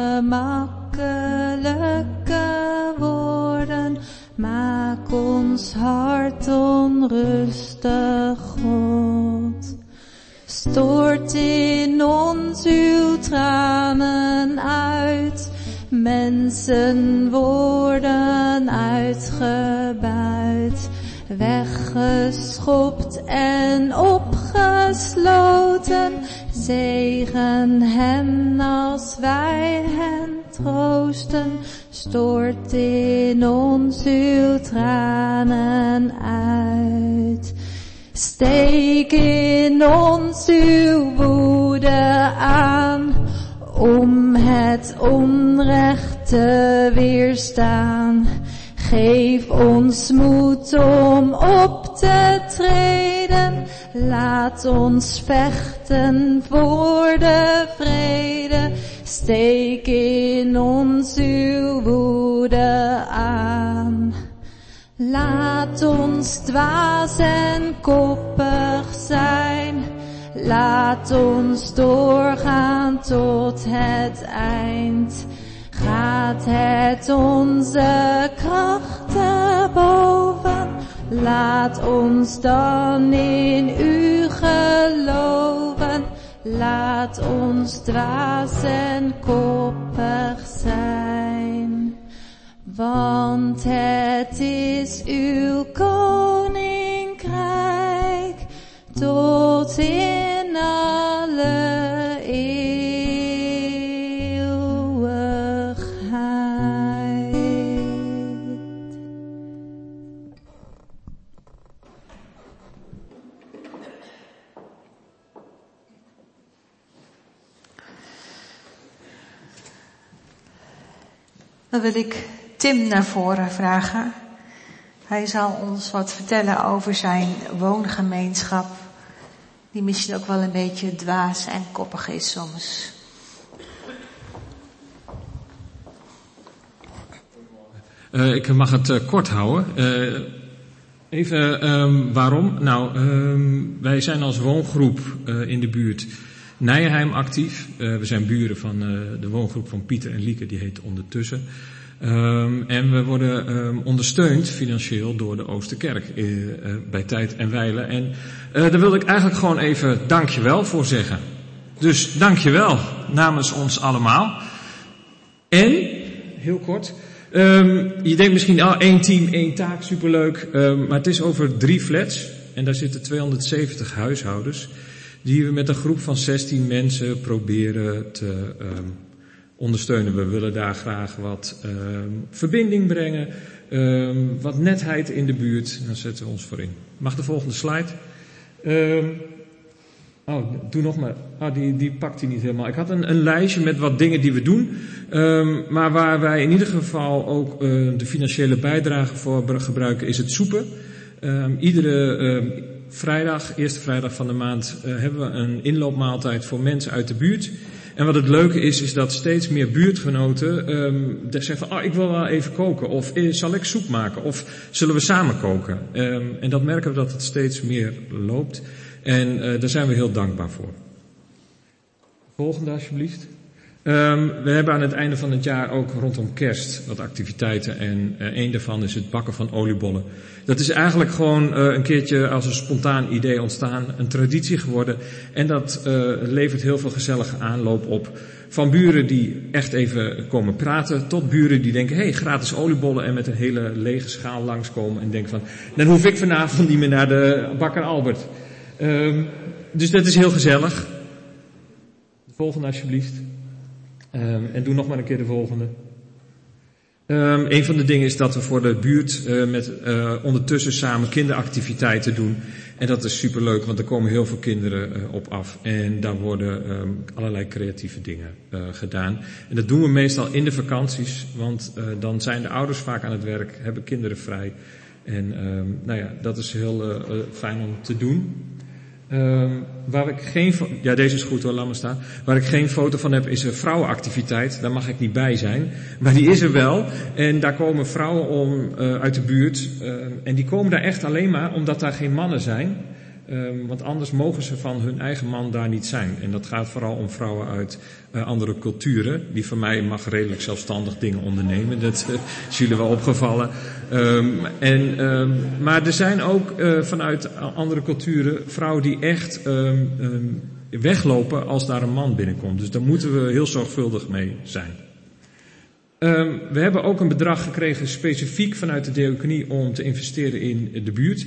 gemakkelijke woorden, maak ons hart onrustig, God. Stort in ons uw tranen uit, mensen worden uitgebuit, weggeschopt en opgesloten. Zegen hen als wij hen troosten, stort in ons uw tranen uit. Steek in ons uw woede aan, om het onrecht te weerstaan. Geef ons moed om op te treden, laat ons vechten voor de vrede. Steek in ons uw woede aan. Laat ons dwaas en koppig zijn, laat ons doorgaan tot het eind. Gaat het onze krachten boven, laat ons dan in u geloven. Laat ons dwaas en koppig zijn. Want het is uw koninkrijk tot in alle eeuwigheid. Dan wil ik Tim naar voren vragen. Hij zal ons wat vertellen over zijn woongemeenschap, die misschien ook wel een beetje dwaas en koppig is soms. Ik mag het kort houden. Even waarom? Nou, wij zijn als woongroep in de buurt Nijenheim actief. We zijn buren van de woongroep van Pieter en Lieke, die heet Ondertussen. En we worden ondersteund financieel door de Oosterkerk bij Tijd en Wijle. En daar wil ik eigenlijk gewoon even dankjewel voor zeggen. Dus dankjewel namens ons allemaal. En, heel kort, je denkt misschien, 1 team, 1 taak, superleuk. Maar het is over 3 flats en daar zitten 270 huishoudens die we met een groep van 16 mensen proberen te ondersteunen. We willen daar graag wat verbinding brengen, wat netheid in de buurt. Daar zetten we ons voor in. Mag de volgende slide? Doe nog maar. Die pakt hij niet helemaal. Ik had een lijstje met wat dingen die we doen. Maar waar wij in ieder geval ook de financiële bijdrage voor gebruiken is het soepen. Iedere vrijdag, eerste vrijdag van de maand, hebben we een inloopmaaltijd voor mensen uit de buurt. En wat het leuke is dat steeds meer buurtgenoten zeggen van, ik wil wel even koken. Of zal ik soep maken? Of zullen we samen koken? En dat merken we dat het steeds meer loopt. En daar zijn we heel dankbaar voor. Volgende alsjeblieft. We hebben aan het einde van het jaar ook rondom kerst wat activiteiten. En één daarvan is het bakken van oliebollen. Dat is eigenlijk gewoon een keertje als een spontaan idee ontstaan. Een traditie geworden. En dat levert heel veel gezellige aanloop op. Van buren die echt even komen praten. Tot buren die denken, gratis oliebollen. En met een hele lege schaal langskomen. En denken van, dan hoef ik vanavond niet meer naar de bakker Albert. Dus dat is heel gezellig. De volgende alsjeblieft. En doe nog maar een keer de volgende. Een van de dingen is dat we voor de buurt ondertussen samen kinderactiviteiten doen. En dat is superleuk, want er komen heel veel kinderen op af. En daar worden allerlei creatieve dingen gedaan. En dat doen we meestal in de vakanties, want dan zijn de ouders vaak aan het werk, hebben kinderen vrij. En dat is heel fijn om te doen. Waar ik geen deze is goed hoor, laat maar staan. Waar ik geen foto van heb is een vrouwenactiviteit. Daar mag ik niet bij zijn. Maar die is er wel. En daar komen vrouwen uit de buurt. En die komen daar echt alleen maar omdat daar geen mannen zijn. Want anders mogen ze van hun eigen man daar niet zijn. En dat gaat vooral om vrouwen uit andere culturen. Die van mij mag redelijk zelfstandig dingen ondernemen. Dat is jullie wel opgevallen. Maar er zijn ook vanuit andere culturen vrouwen die echt weglopen als daar een man binnenkomt. Dus daar moeten we heel zorgvuldig mee zijn. We hebben ook een bedrag gekregen specifiek vanuit de diaconie om te investeren in de buurt.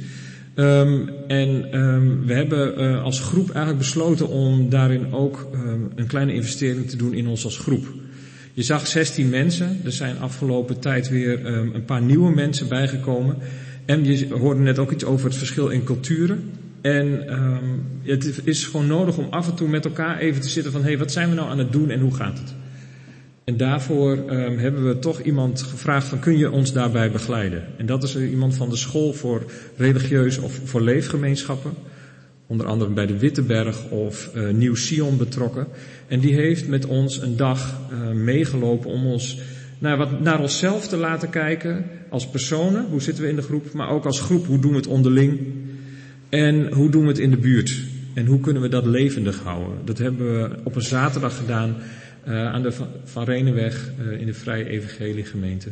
We hebben als groep eigenlijk besloten om daarin ook een kleine investering te doen in ons als groep. Je zag 16 mensen. Er zijn afgelopen tijd weer een paar nieuwe mensen bijgekomen. En je hoorde net ook iets over het verschil in culturen. En het is gewoon nodig om af en toe met elkaar even te zitten van, wat zijn we nou aan het doen en hoe gaat het? En daarvoor hebben we toch iemand gevraagd van, kun je ons daarbij begeleiden? En dat is iemand van de school voor religieus of voor leefgemeenschappen. Onder andere bij de Witteberg of Nieuw Sion betrokken. En die heeft met ons een dag meegelopen om ons naar onszelf te laten kijken. Als personen, hoe zitten we in de groep? Maar ook als groep, hoe doen we het onderling? En hoe doen we het in de buurt? En hoe kunnen we dat levendig houden? Dat hebben we op een zaterdag gedaan aan de Van Renenweg in de Vrije Evangelie gemeente.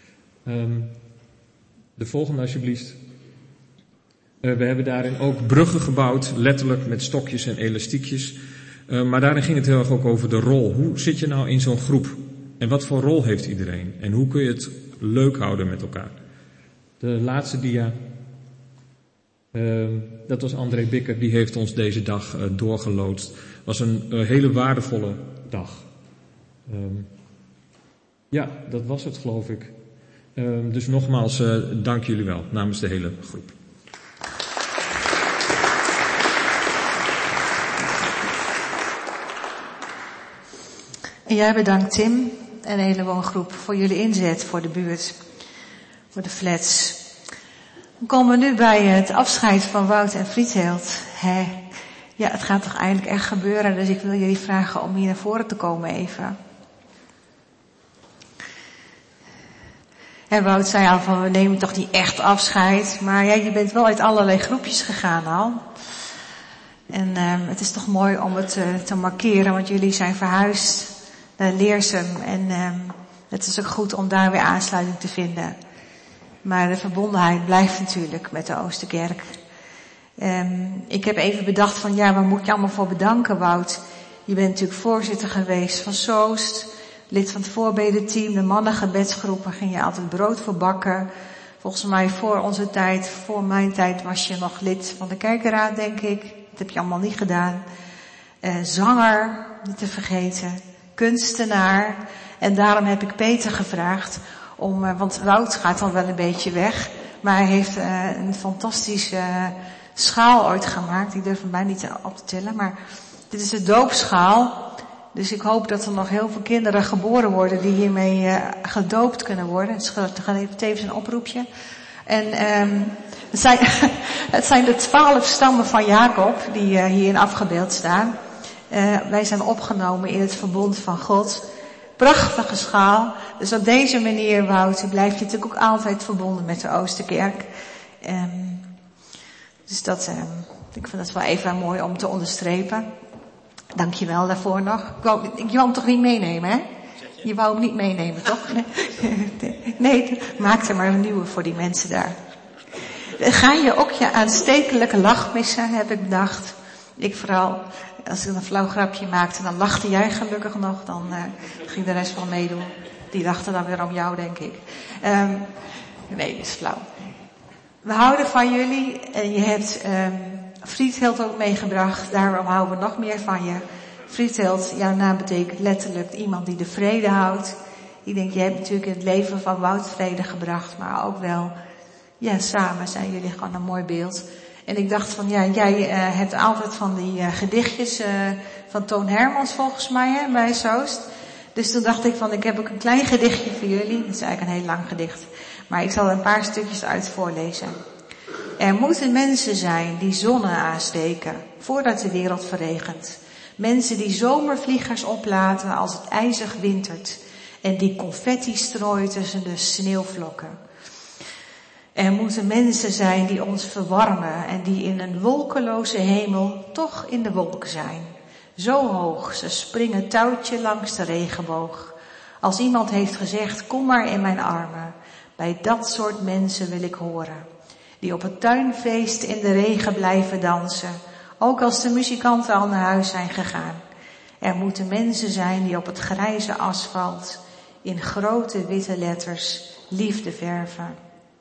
De volgende alsjeblieft. We hebben daarin ook bruggen gebouwd, letterlijk met stokjes en elastiekjes. Maar daarin ging het heel erg ook over de rol. Hoe zit je nou in zo'n groep? En wat voor rol heeft iedereen? En hoe kun je het leuk houden met elkaar? De laatste dia. Dat was André Bikker, die heeft ons deze dag doorgeloodst. Het was een hele waardevolle dag. Dat was het geloof ik. Dus nogmaals, dank jullie wel namens de hele groep. En jij bedankt Tim en de hele woongroep voor jullie inzet voor de buurt, voor de flats. Dan komen we nu bij het afscheid van Wout en Friedheldt. Het gaat toch eindelijk echt gebeuren, dus ik wil jullie vragen om hier naar voren te komen even. En Wout zei al van, we nemen toch niet echt afscheid. Maar ja, je bent wel uit allerlei groepjes gegaan al. En het is toch mooi om het te markeren, want jullie zijn verhuisd naar Leersum. En het is ook goed om daar weer aansluiting te vinden. Maar de verbondenheid blijft natuurlijk met de Oosterkerk. Ik heb even bedacht van, ja, waar moet je allemaal voor bedanken, Wout? Je bent natuurlijk voorzitter geweest van Soest, lid van het voorbedenteam, de mannengebedsgroepen, ging je altijd brood voor bakken. Volgens mij voor mijn tijd was je nog lid van de kerkenraad, denk ik. Dat heb je allemaal niet gedaan. Zanger, niet te vergeten. Kunstenaar. En daarom heb ik Peter gevraagd want Wout gaat al wel een beetje weg. Maar hij heeft een fantastische schaal ooit gemaakt. Die durf ik mij niet op te tillen. Maar dit is de doopschaal. Dus ik hoop dat er nog heel veel kinderen geboren worden die hiermee gedoopt kunnen worden. Het is tevens een oproepje. En het zijn de 12 stammen van Jacob die hierin afgebeeld staan. Wij zijn opgenomen in het verbond van God. Prachtige schaal. Dus op deze manier, Wout, blijf je natuurlijk ook altijd verbonden met de Oosterkerk. Dus ik vind dat wel even mooi om te onderstrepen. Dank je wel daarvoor nog. Je wou hem toch niet meenemen, hè? Je wou hem niet meenemen, toch? Nee, maak er maar een nieuwe voor die mensen daar. Ga je ook je aanstekelijke lach missen, heb ik bedacht. Ik vooral, als ik een flauw grapje maakte, dan lachte jij gelukkig nog. Dan ging de rest wel meedoen. Die lachten dan weer om jou, denk ik. Nee, dat is flauw. We houden van jullie. En je hebt Friedhild ook meegebracht. Daarom houden we nog meer van je. Friedhild, jouw naam betekent letterlijk iemand die de vrede houdt. Ik denk, je hebt natuurlijk in het leven van Wout vrede gebracht. Maar ook wel, ja, samen zijn jullie gewoon een mooi beeld. En ik dacht van, ja, jij hebt altijd van die gedichtjes van Toon Hermans volgens mij, hè, bij Soest. Dus toen dacht ik van, ik heb ook een klein gedichtje voor jullie. Het is eigenlijk een heel lang gedicht. Maar ik zal er een paar stukjes uit voorlezen. Er moeten mensen zijn die zonnen aansteken voordat de wereld verregent. Mensen die zomervliegers oplaten als het ijzig wintert. En die confetti strooien tussen de sneeuwvlokken. Er moeten mensen zijn die ons verwarmen en die in een wolkeloze hemel toch in de wolken zijn. Zo hoog, ze springen touwtje langs de regenboog. Als iemand heeft gezegd, kom maar in mijn armen. Bij dat soort mensen wil ik horen. Die op het tuinfeest in de regen blijven dansen. Ook als de muzikanten al naar huis zijn gegaan. Er moeten mensen zijn die op het grijze asfalt in grote witte letters liefde verven.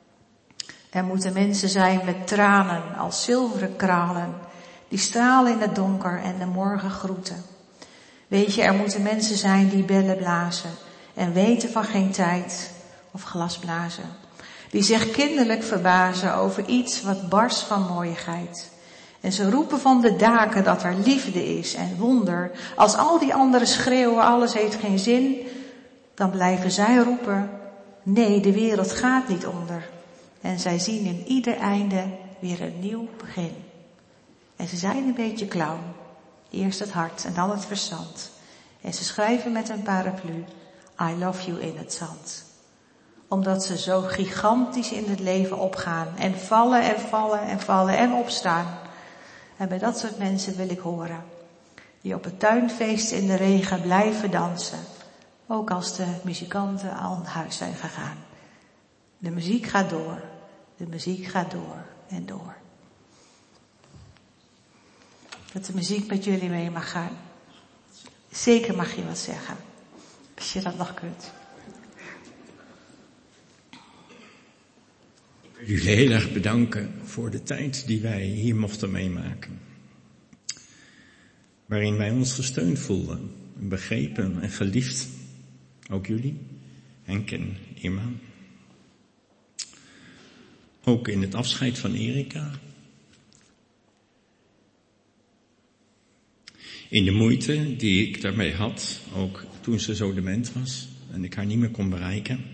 Er moeten mensen zijn met tranen als zilveren kralen, die stralen in het donker en de morgen groeten. Weet je, er moeten mensen zijn die bellen blazen en weten van geen tijd of glasblazen. Die zich kinderlijk verbazen over iets wat barst van mooiigheid. En ze roepen van de daken dat er liefde is en wonder. Als al die anderen schreeuwen, alles heeft geen zin, dan blijven zij roepen, nee, de wereld gaat niet onder. En zij zien in ieder einde weer een nieuw begin. En ze zijn een beetje clown. Eerst het hart en dan het verstand. En ze schrijven met een paraplu, I love you in het zand. Omdat ze zo gigantisch in het leven opgaan. En vallen en vallen en vallen en opstaan. En bij dat soort mensen wil ik horen. Die op het tuinfeest in de regen blijven dansen. Ook als de muzikanten al naar huis zijn gegaan. De muziek gaat door. De muziek gaat door en door. Dat de muziek met jullie mee mag gaan. Zeker mag je wat zeggen. Als je dat nog kunt. Ik wil jullie heel erg bedanken voor de tijd die wij hier mochten meemaken. Waarin wij ons gesteund voelden. Begrepen en geliefd. Ook jullie. Henk en Irma. Ook in het afscheid van Erika. In de moeite die ik daarmee had, ook toen ze zo dement was en ik haar niet meer kon bereiken.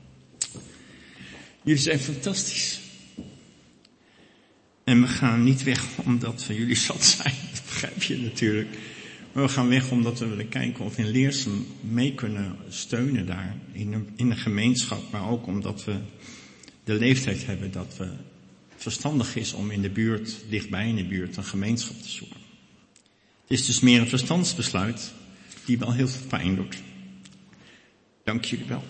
Jullie zijn fantastisch. En we gaan niet weg omdat we jullie zat zijn, dat begrijp je natuurlijk. Maar we gaan weg omdat we willen kijken of we in Leersum mee kunnen steunen daar. In de gemeenschap, maar ook omdat we de leeftijd hebben dat het verstandig is om in de buurt, dichtbij in de buurt, een gemeenschap te zoeken. Het is dus meer een verstandsbesluit die wel heel veel pijn doet. Dank jullie wel.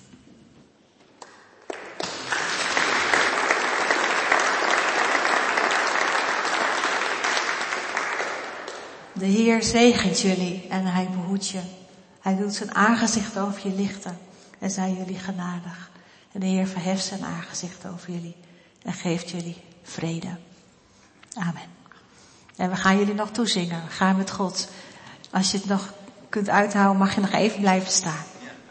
De Heer zegent jullie en hij behoedt je. Hij doet zijn aangezicht over je lichten en zij jullie genadig. En de Heer verheft zijn aangezicht over jullie en geeft jullie vrede. Amen. En we gaan jullie nog toezingen. We gaan met God. Als je het nog kunt uithouden, mag je nog even blijven staan.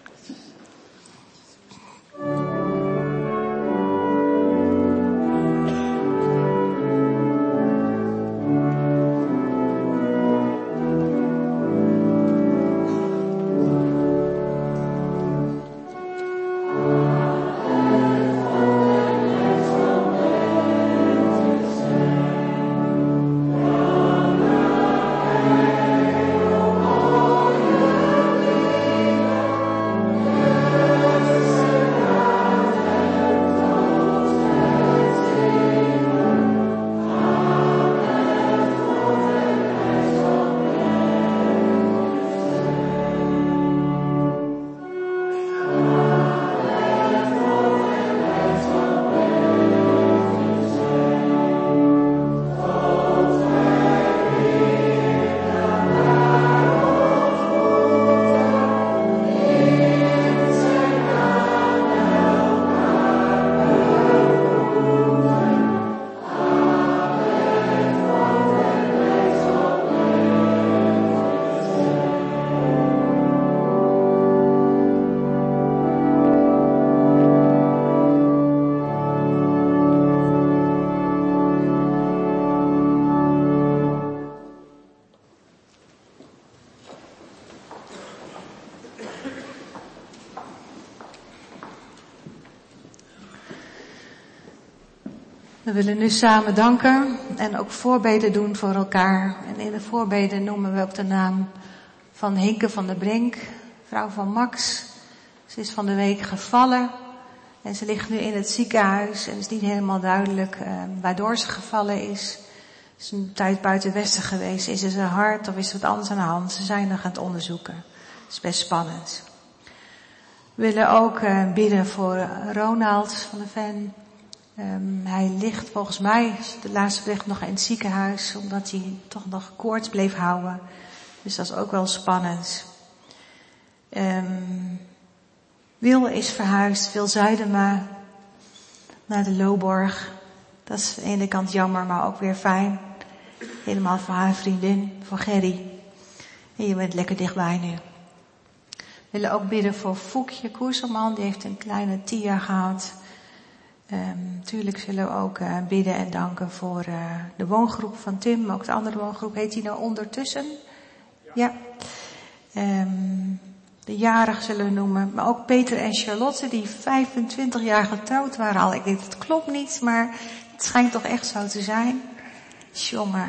We willen nu samen danken en ook voorbeden doen voor elkaar. En in de voorbeden noemen we ook de naam van Hinke van der Brink, vrouw van Max. Ze is van de week gevallen en ze ligt nu in het ziekenhuis en het is niet helemaal duidelijk waardoor ze gevallen is. Ze is een tijd buiten Westen geweest. Is het haar hart of is er wat anders aan de hand? Ze zijn nog aan het onderzoeken. Het is best spannend. We willen ook bidden voor Ronald van de Ven. Hij ligt volgens mij, de laatste bericht, nog in het ziekenhuis, omdat hij toch nog koorts bleef houden. Dus dat is ook wel spannend. Wil is verhuisd, Wil Zuidema, naar de Looborg. Dat is aan de ene kant jammer, maar ook weer fijn. Helemaal voor haar vriendin, voor Gerry. En je bent lekker dichtbij nu. We willen ook bidden voor Foekje Koeselman, die heeft een kleine TIA gehad. Natuurlijk zullen we ook bidden en danken voor de woongroep van Tim. Ook de andere woongroep, heet die nou Ondertussen? Ja. De jarigen zullen we noemen. Maar ook Peter en Charlotte, die 25 jaar getrouwd waren al. Ik denk, dat klopt niet, maar het schijnt toch echt zo te zijn. Jongen.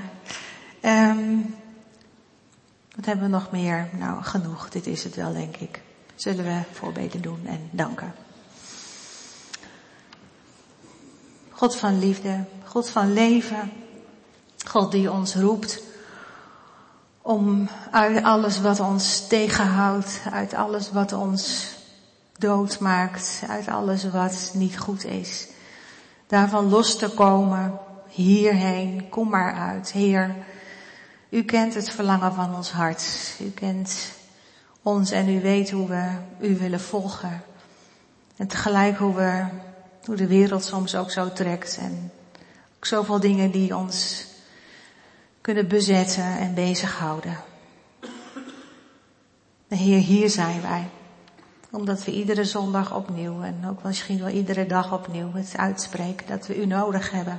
Wat hebben we nog meer? Nou, genoeg. Dit is het wel, denk ik. Zullen we voorbeden doen en danken. God van liefde, God van leven, God die ons roept om uit alles wat ons tegenhoudt, uit alles wat ons doodmaakt, uit alles wat niet goed is, daarvan los te komen, hierheen, kom maar uit, Heer. U kent het verlangen van ons hart, u kent ons en u weet hoe we u willen volgen en tegelijk hoe de wereld soms ook zo trekt en ook zoveel dingen die ons kunnen bezetten en bezighouden. De Heer, hier zijn wij. Omdat we iedere zondag opnieuw en ook misschien wel iedere dag opnieuw het uitspreken dat we u nodig hebben.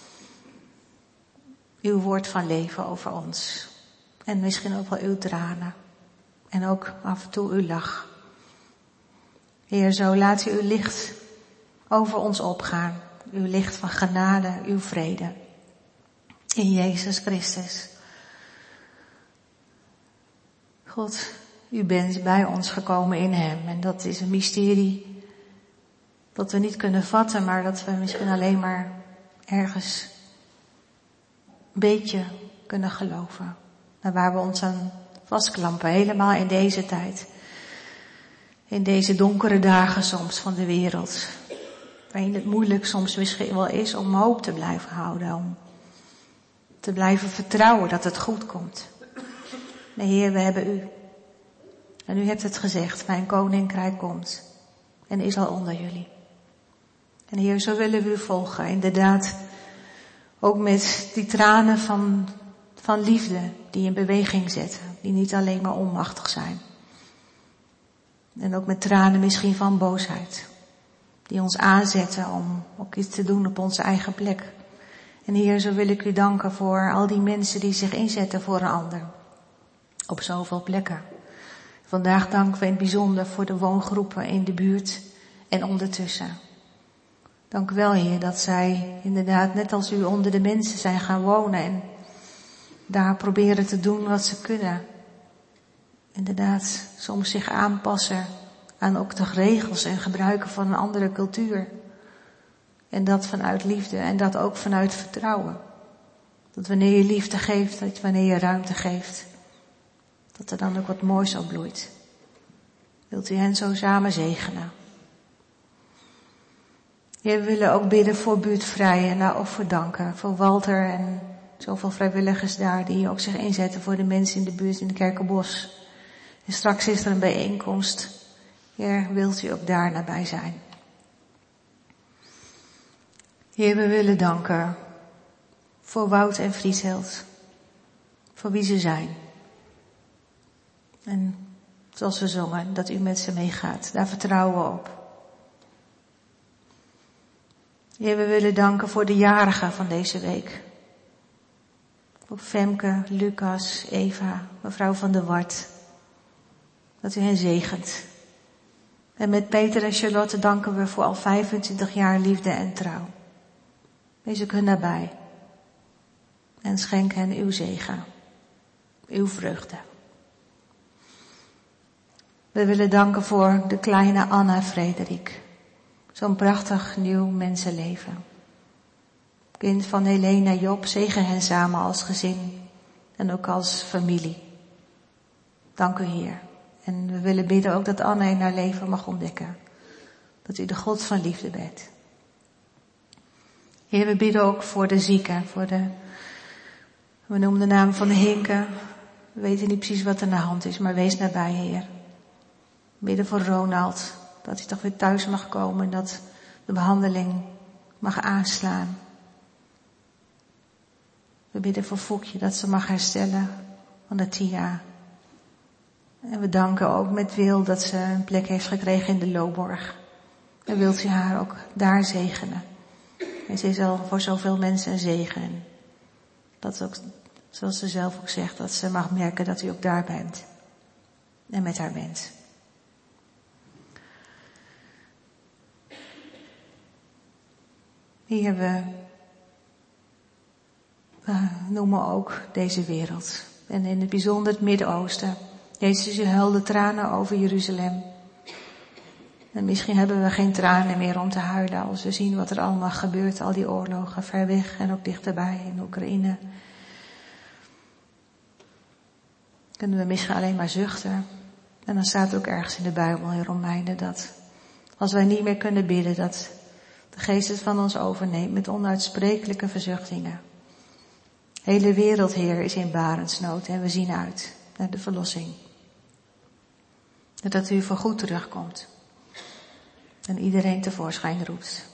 Uw woord van leven over ons. En misschien ook wel uw tranen. En ook af en toe uw lach. Heer, zo laat u uw licht over ons opgaan. Uw licht van genade, uw vrede. In Jezus Christus. God, u bent bij ons gekomen in hem. En dat is een mysterie dat we niet kunnen vatten, maar dat we misschien alleen maar ergens een beetje kunnen geloven. En waar we ons aan vastklampen, helemaal in deze tijd. In deze donkere dagen soms van de wereld. Waarin het moeilijk soms misschien wel is om hoop te blijven houden. Om te blijven vertrouwen dat het goed komt. Nee, Heer, we hebben u. En u hebt het gezegd, mijn koninkrijk komt. En is al onder jullie. En Heer, zo willen we u volgen. Inderdaad, ook met die tranen van liefde die in beweging zetten. Die niet alleen maar onmachtig zijn. En ook met tranen misschien van boosheid. Die ons aanzetten om ook iets te doen op onze eigen plek. En Heer, zo wil ik u danken voor al die mensen die zich inzetten voor een ander. Op zoveel plekken. Vandaag danken we in het bijzonder voor de woongroepen in de buurt en ondertussen. Dank u wel, Heer, dat zij inderdaad net als u onder de mensen zijn gaan wonen en daar proberen te doen wat ze kunnen. Inderdaad, soms zich aanpassen aan ook de regels en gebruiken van een andere cultuur. En dat vanuit liefde en dat ook vanuit vertrouwen. Dat wanneer je liefde geeft, dat wanneer je ruimte geeft, dat er dan ook wat moois opbloeit. Wilt u hen zo samen zegenen? Heer, we willen ook bidden voor buurtvrij en daar ook voor danken. Voor Walter en zoveel vrijwilligers daar die ook zich inzetten voor de mensen in de buurt in de Kerkenbos. En straks is er een bijeenkomst. Heer, wilt u ook daar nabij zijn? Heer, we willen danken voor Wout en Friesheld. Voor wie ze zijn. En zoals we zongen, dat u met ze meegaat. Daar vertrouwen we op. Heer, we willen danken voor de jarigen van deze week. Voor Femke, Lucas, Eva, mevrouw van der Wart. Dat u hen zegent. En met Peter en Charlotte danken we voor al 25 jaar liefde en trouw. Wees ook hun nabij. En schenk hen uw zegen. Uw vreugde. We willen danken voor de kleine Anna Frederik. Zo'n prachtig nieuw mensenleven. Kind van Helena Job, zegen hen samen als gezin en ook als familie. Dank u, Heer. En we willen bidden ook dat Anna in haar leven mag ontdekken. Dat u de God van liefde bent. Heer, we bidden ook voor de zieken, we noemen de naam van Hinke. We weten niet precies wat er aan de hand is, maar wees nabij, Heer. We bidden voor Ronald, dat hij toch weer thuis mag komen en dat de behandeling mag aanslaan. We bidden voor Foekje, dat ze mag herstellen van de TIA. En we danken ook met Wil dat ze een plek heeft gekregen in de Looborg. En wilt u haar ook daar zegenen. En ze is al voor zoveel mensen een zegen. Dat ook, zoals ze zelf ook zegt, dat ze mag merken dat u ook daar bent. En met haar bent. Heer, we noemen ook deze wereld. En in het bijzonder het Midden-Oosten. Jezus, u huilde tranen over Jeruzalem. En misschien hebben we geen tranen meer om te huilen als we zien wat er allemaal gebeurt. Al die oorlogen ver weg en ook dichterbij in Oekraïne. Kunnen we misschien alleen maar zuchten. En dan staat ook ergens in de Bijbel in Romeinen dat als wij niet meer kunnen bidden, dat de geest het van ons overneemt met onuitsprekelijke verzuchtingen. De hele wereld, Heer, is in barensnood en we zien uit naar de verlossing. En dat u voorgoed terugkomt. En iedereen tevoorschijn roept.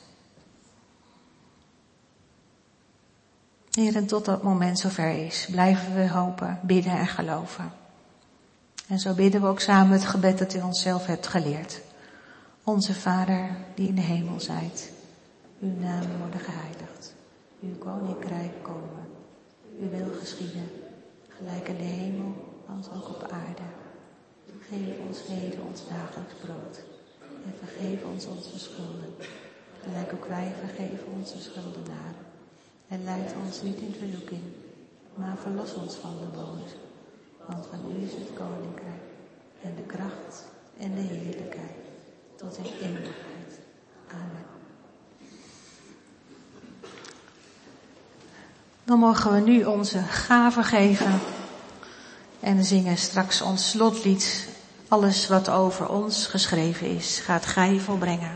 Heer, en tot dat moment zover is, blijven we hopen, bidden en geloven. En zo bidden we ook samen het gebed dat u onszelf hebt geleerd. Onze Vader, die in de hemel zijt. Uw naam worden geheiligd. Uw koninkrijk komen. Uw wil geschieden. Gelijk in de hemel als ook op aarde. Geef ons heden ons dagelijks brood. En vergeef ons onze schulden. Gelijk ook wij vergeven onze schuldenaren. En leid ons niet in verzoeking, maar verlos ons van de boze. Want van u is het koninkrijk en de kracht en de heerlijkheid tot in eeuwigheid. Amen. Dan mogen we nu onze gaven geven en zingen straks ons slotlied. Alles wat over ons geschreven is, gaat gij volbrengen.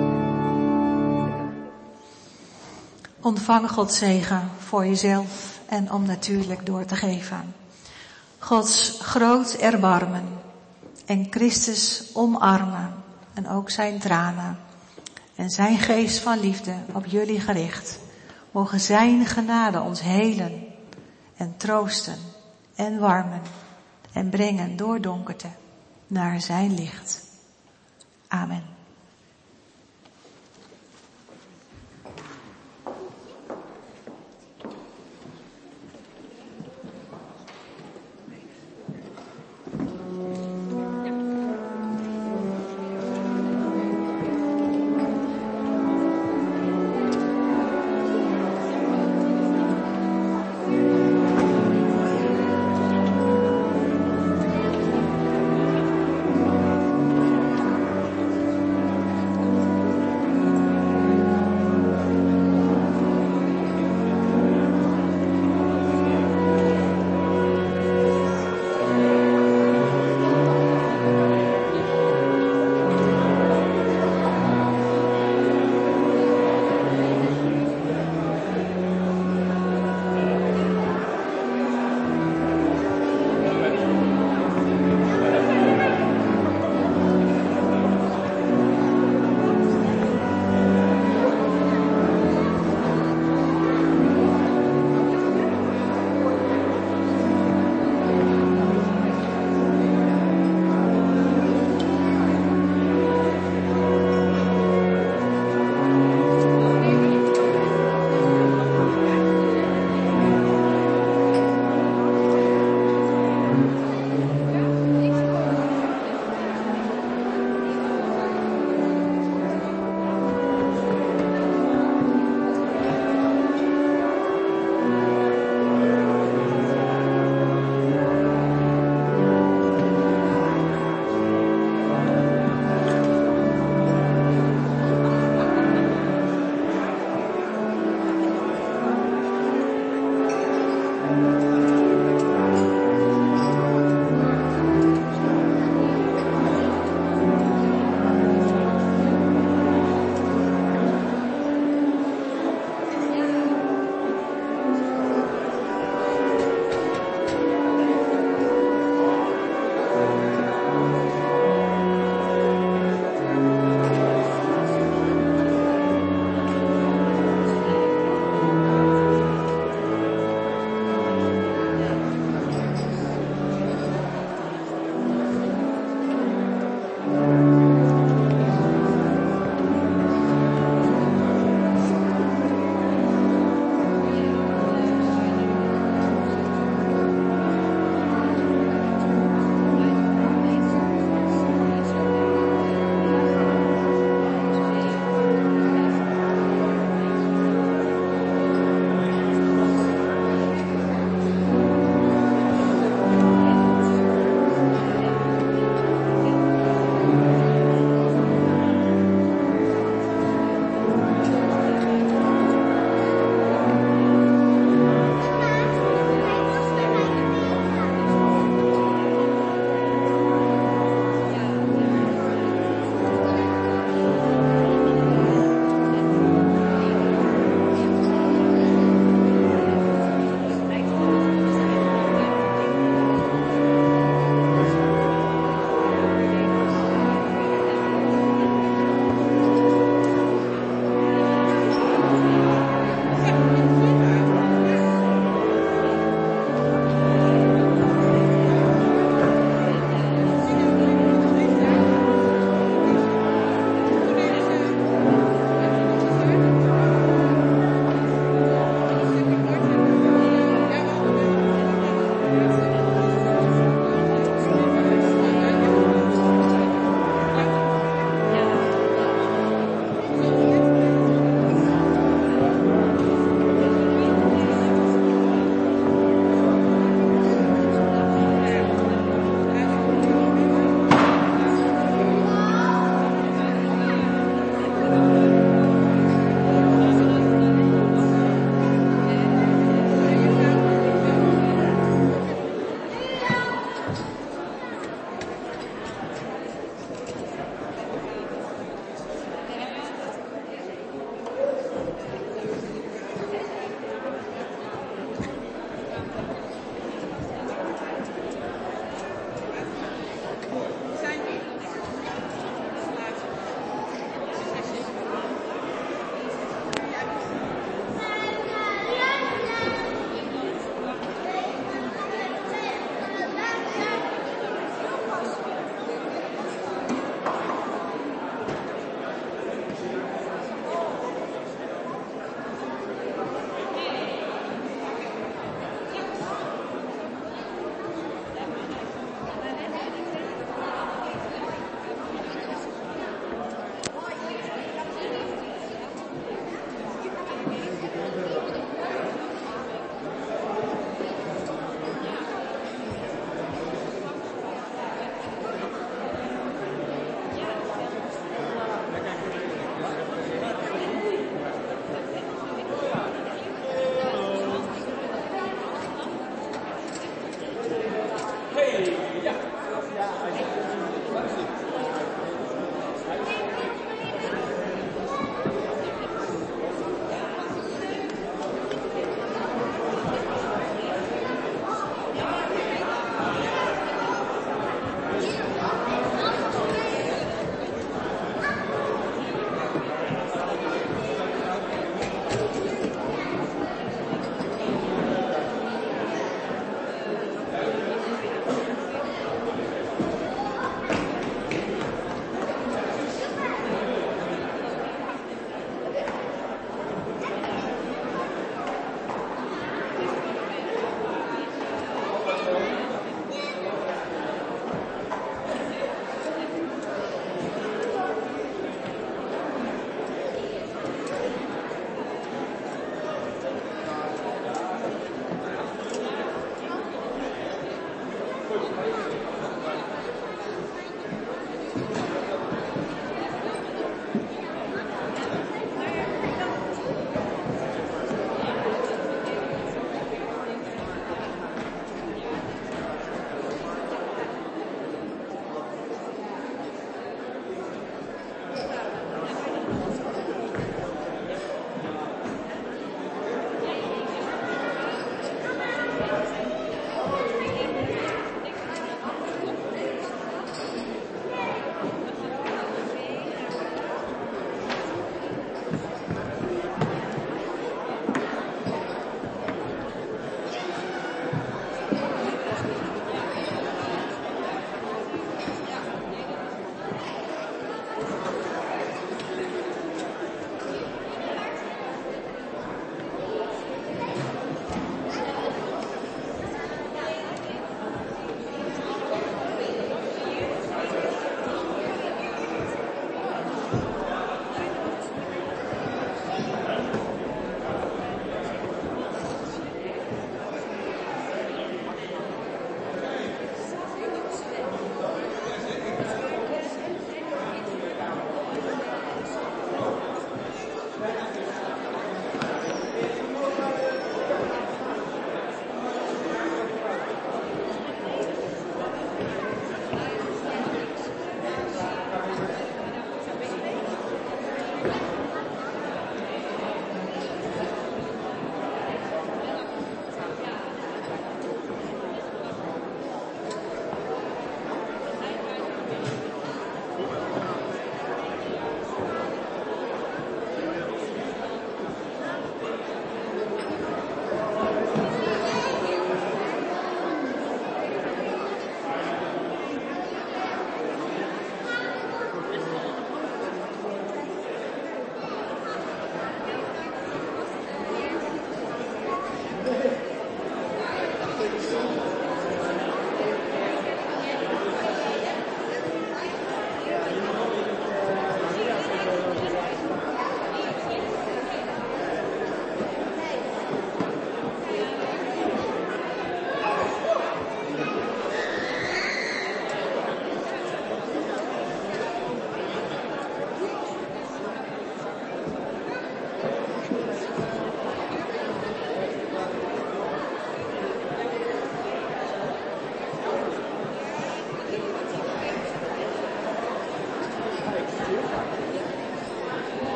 Ontvang Gods zegen voor jezelf en om natuurlijk door te geven. Gods groot erbarmen en Christus omarmen en ook zijn tranen en zijn geest van liefde op jullie gericht. Mogen zijn genade ons helen en troosten en warmen en brengen door donkerte naar zijn licht. Amen.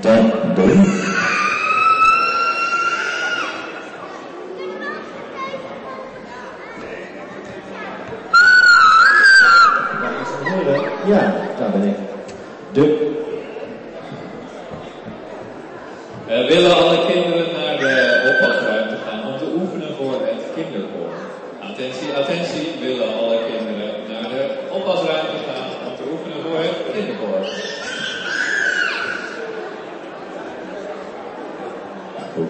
Dan B. Ja, daar ben ik. Willen alle kinderen naar de oppasruimte gaan om te oefenen voor het kinderkoor? Attentie, attentie. Willen alle kinderen naar de oppasruimte gaan om te oefenen voor het kinderkoor? Ja, goed.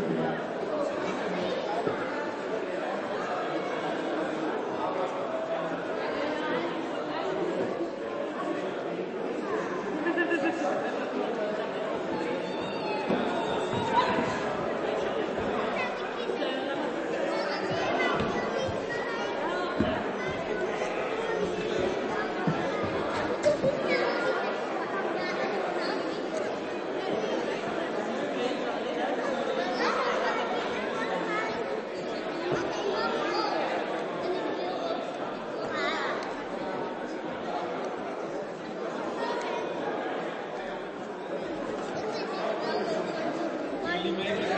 Jullie mee?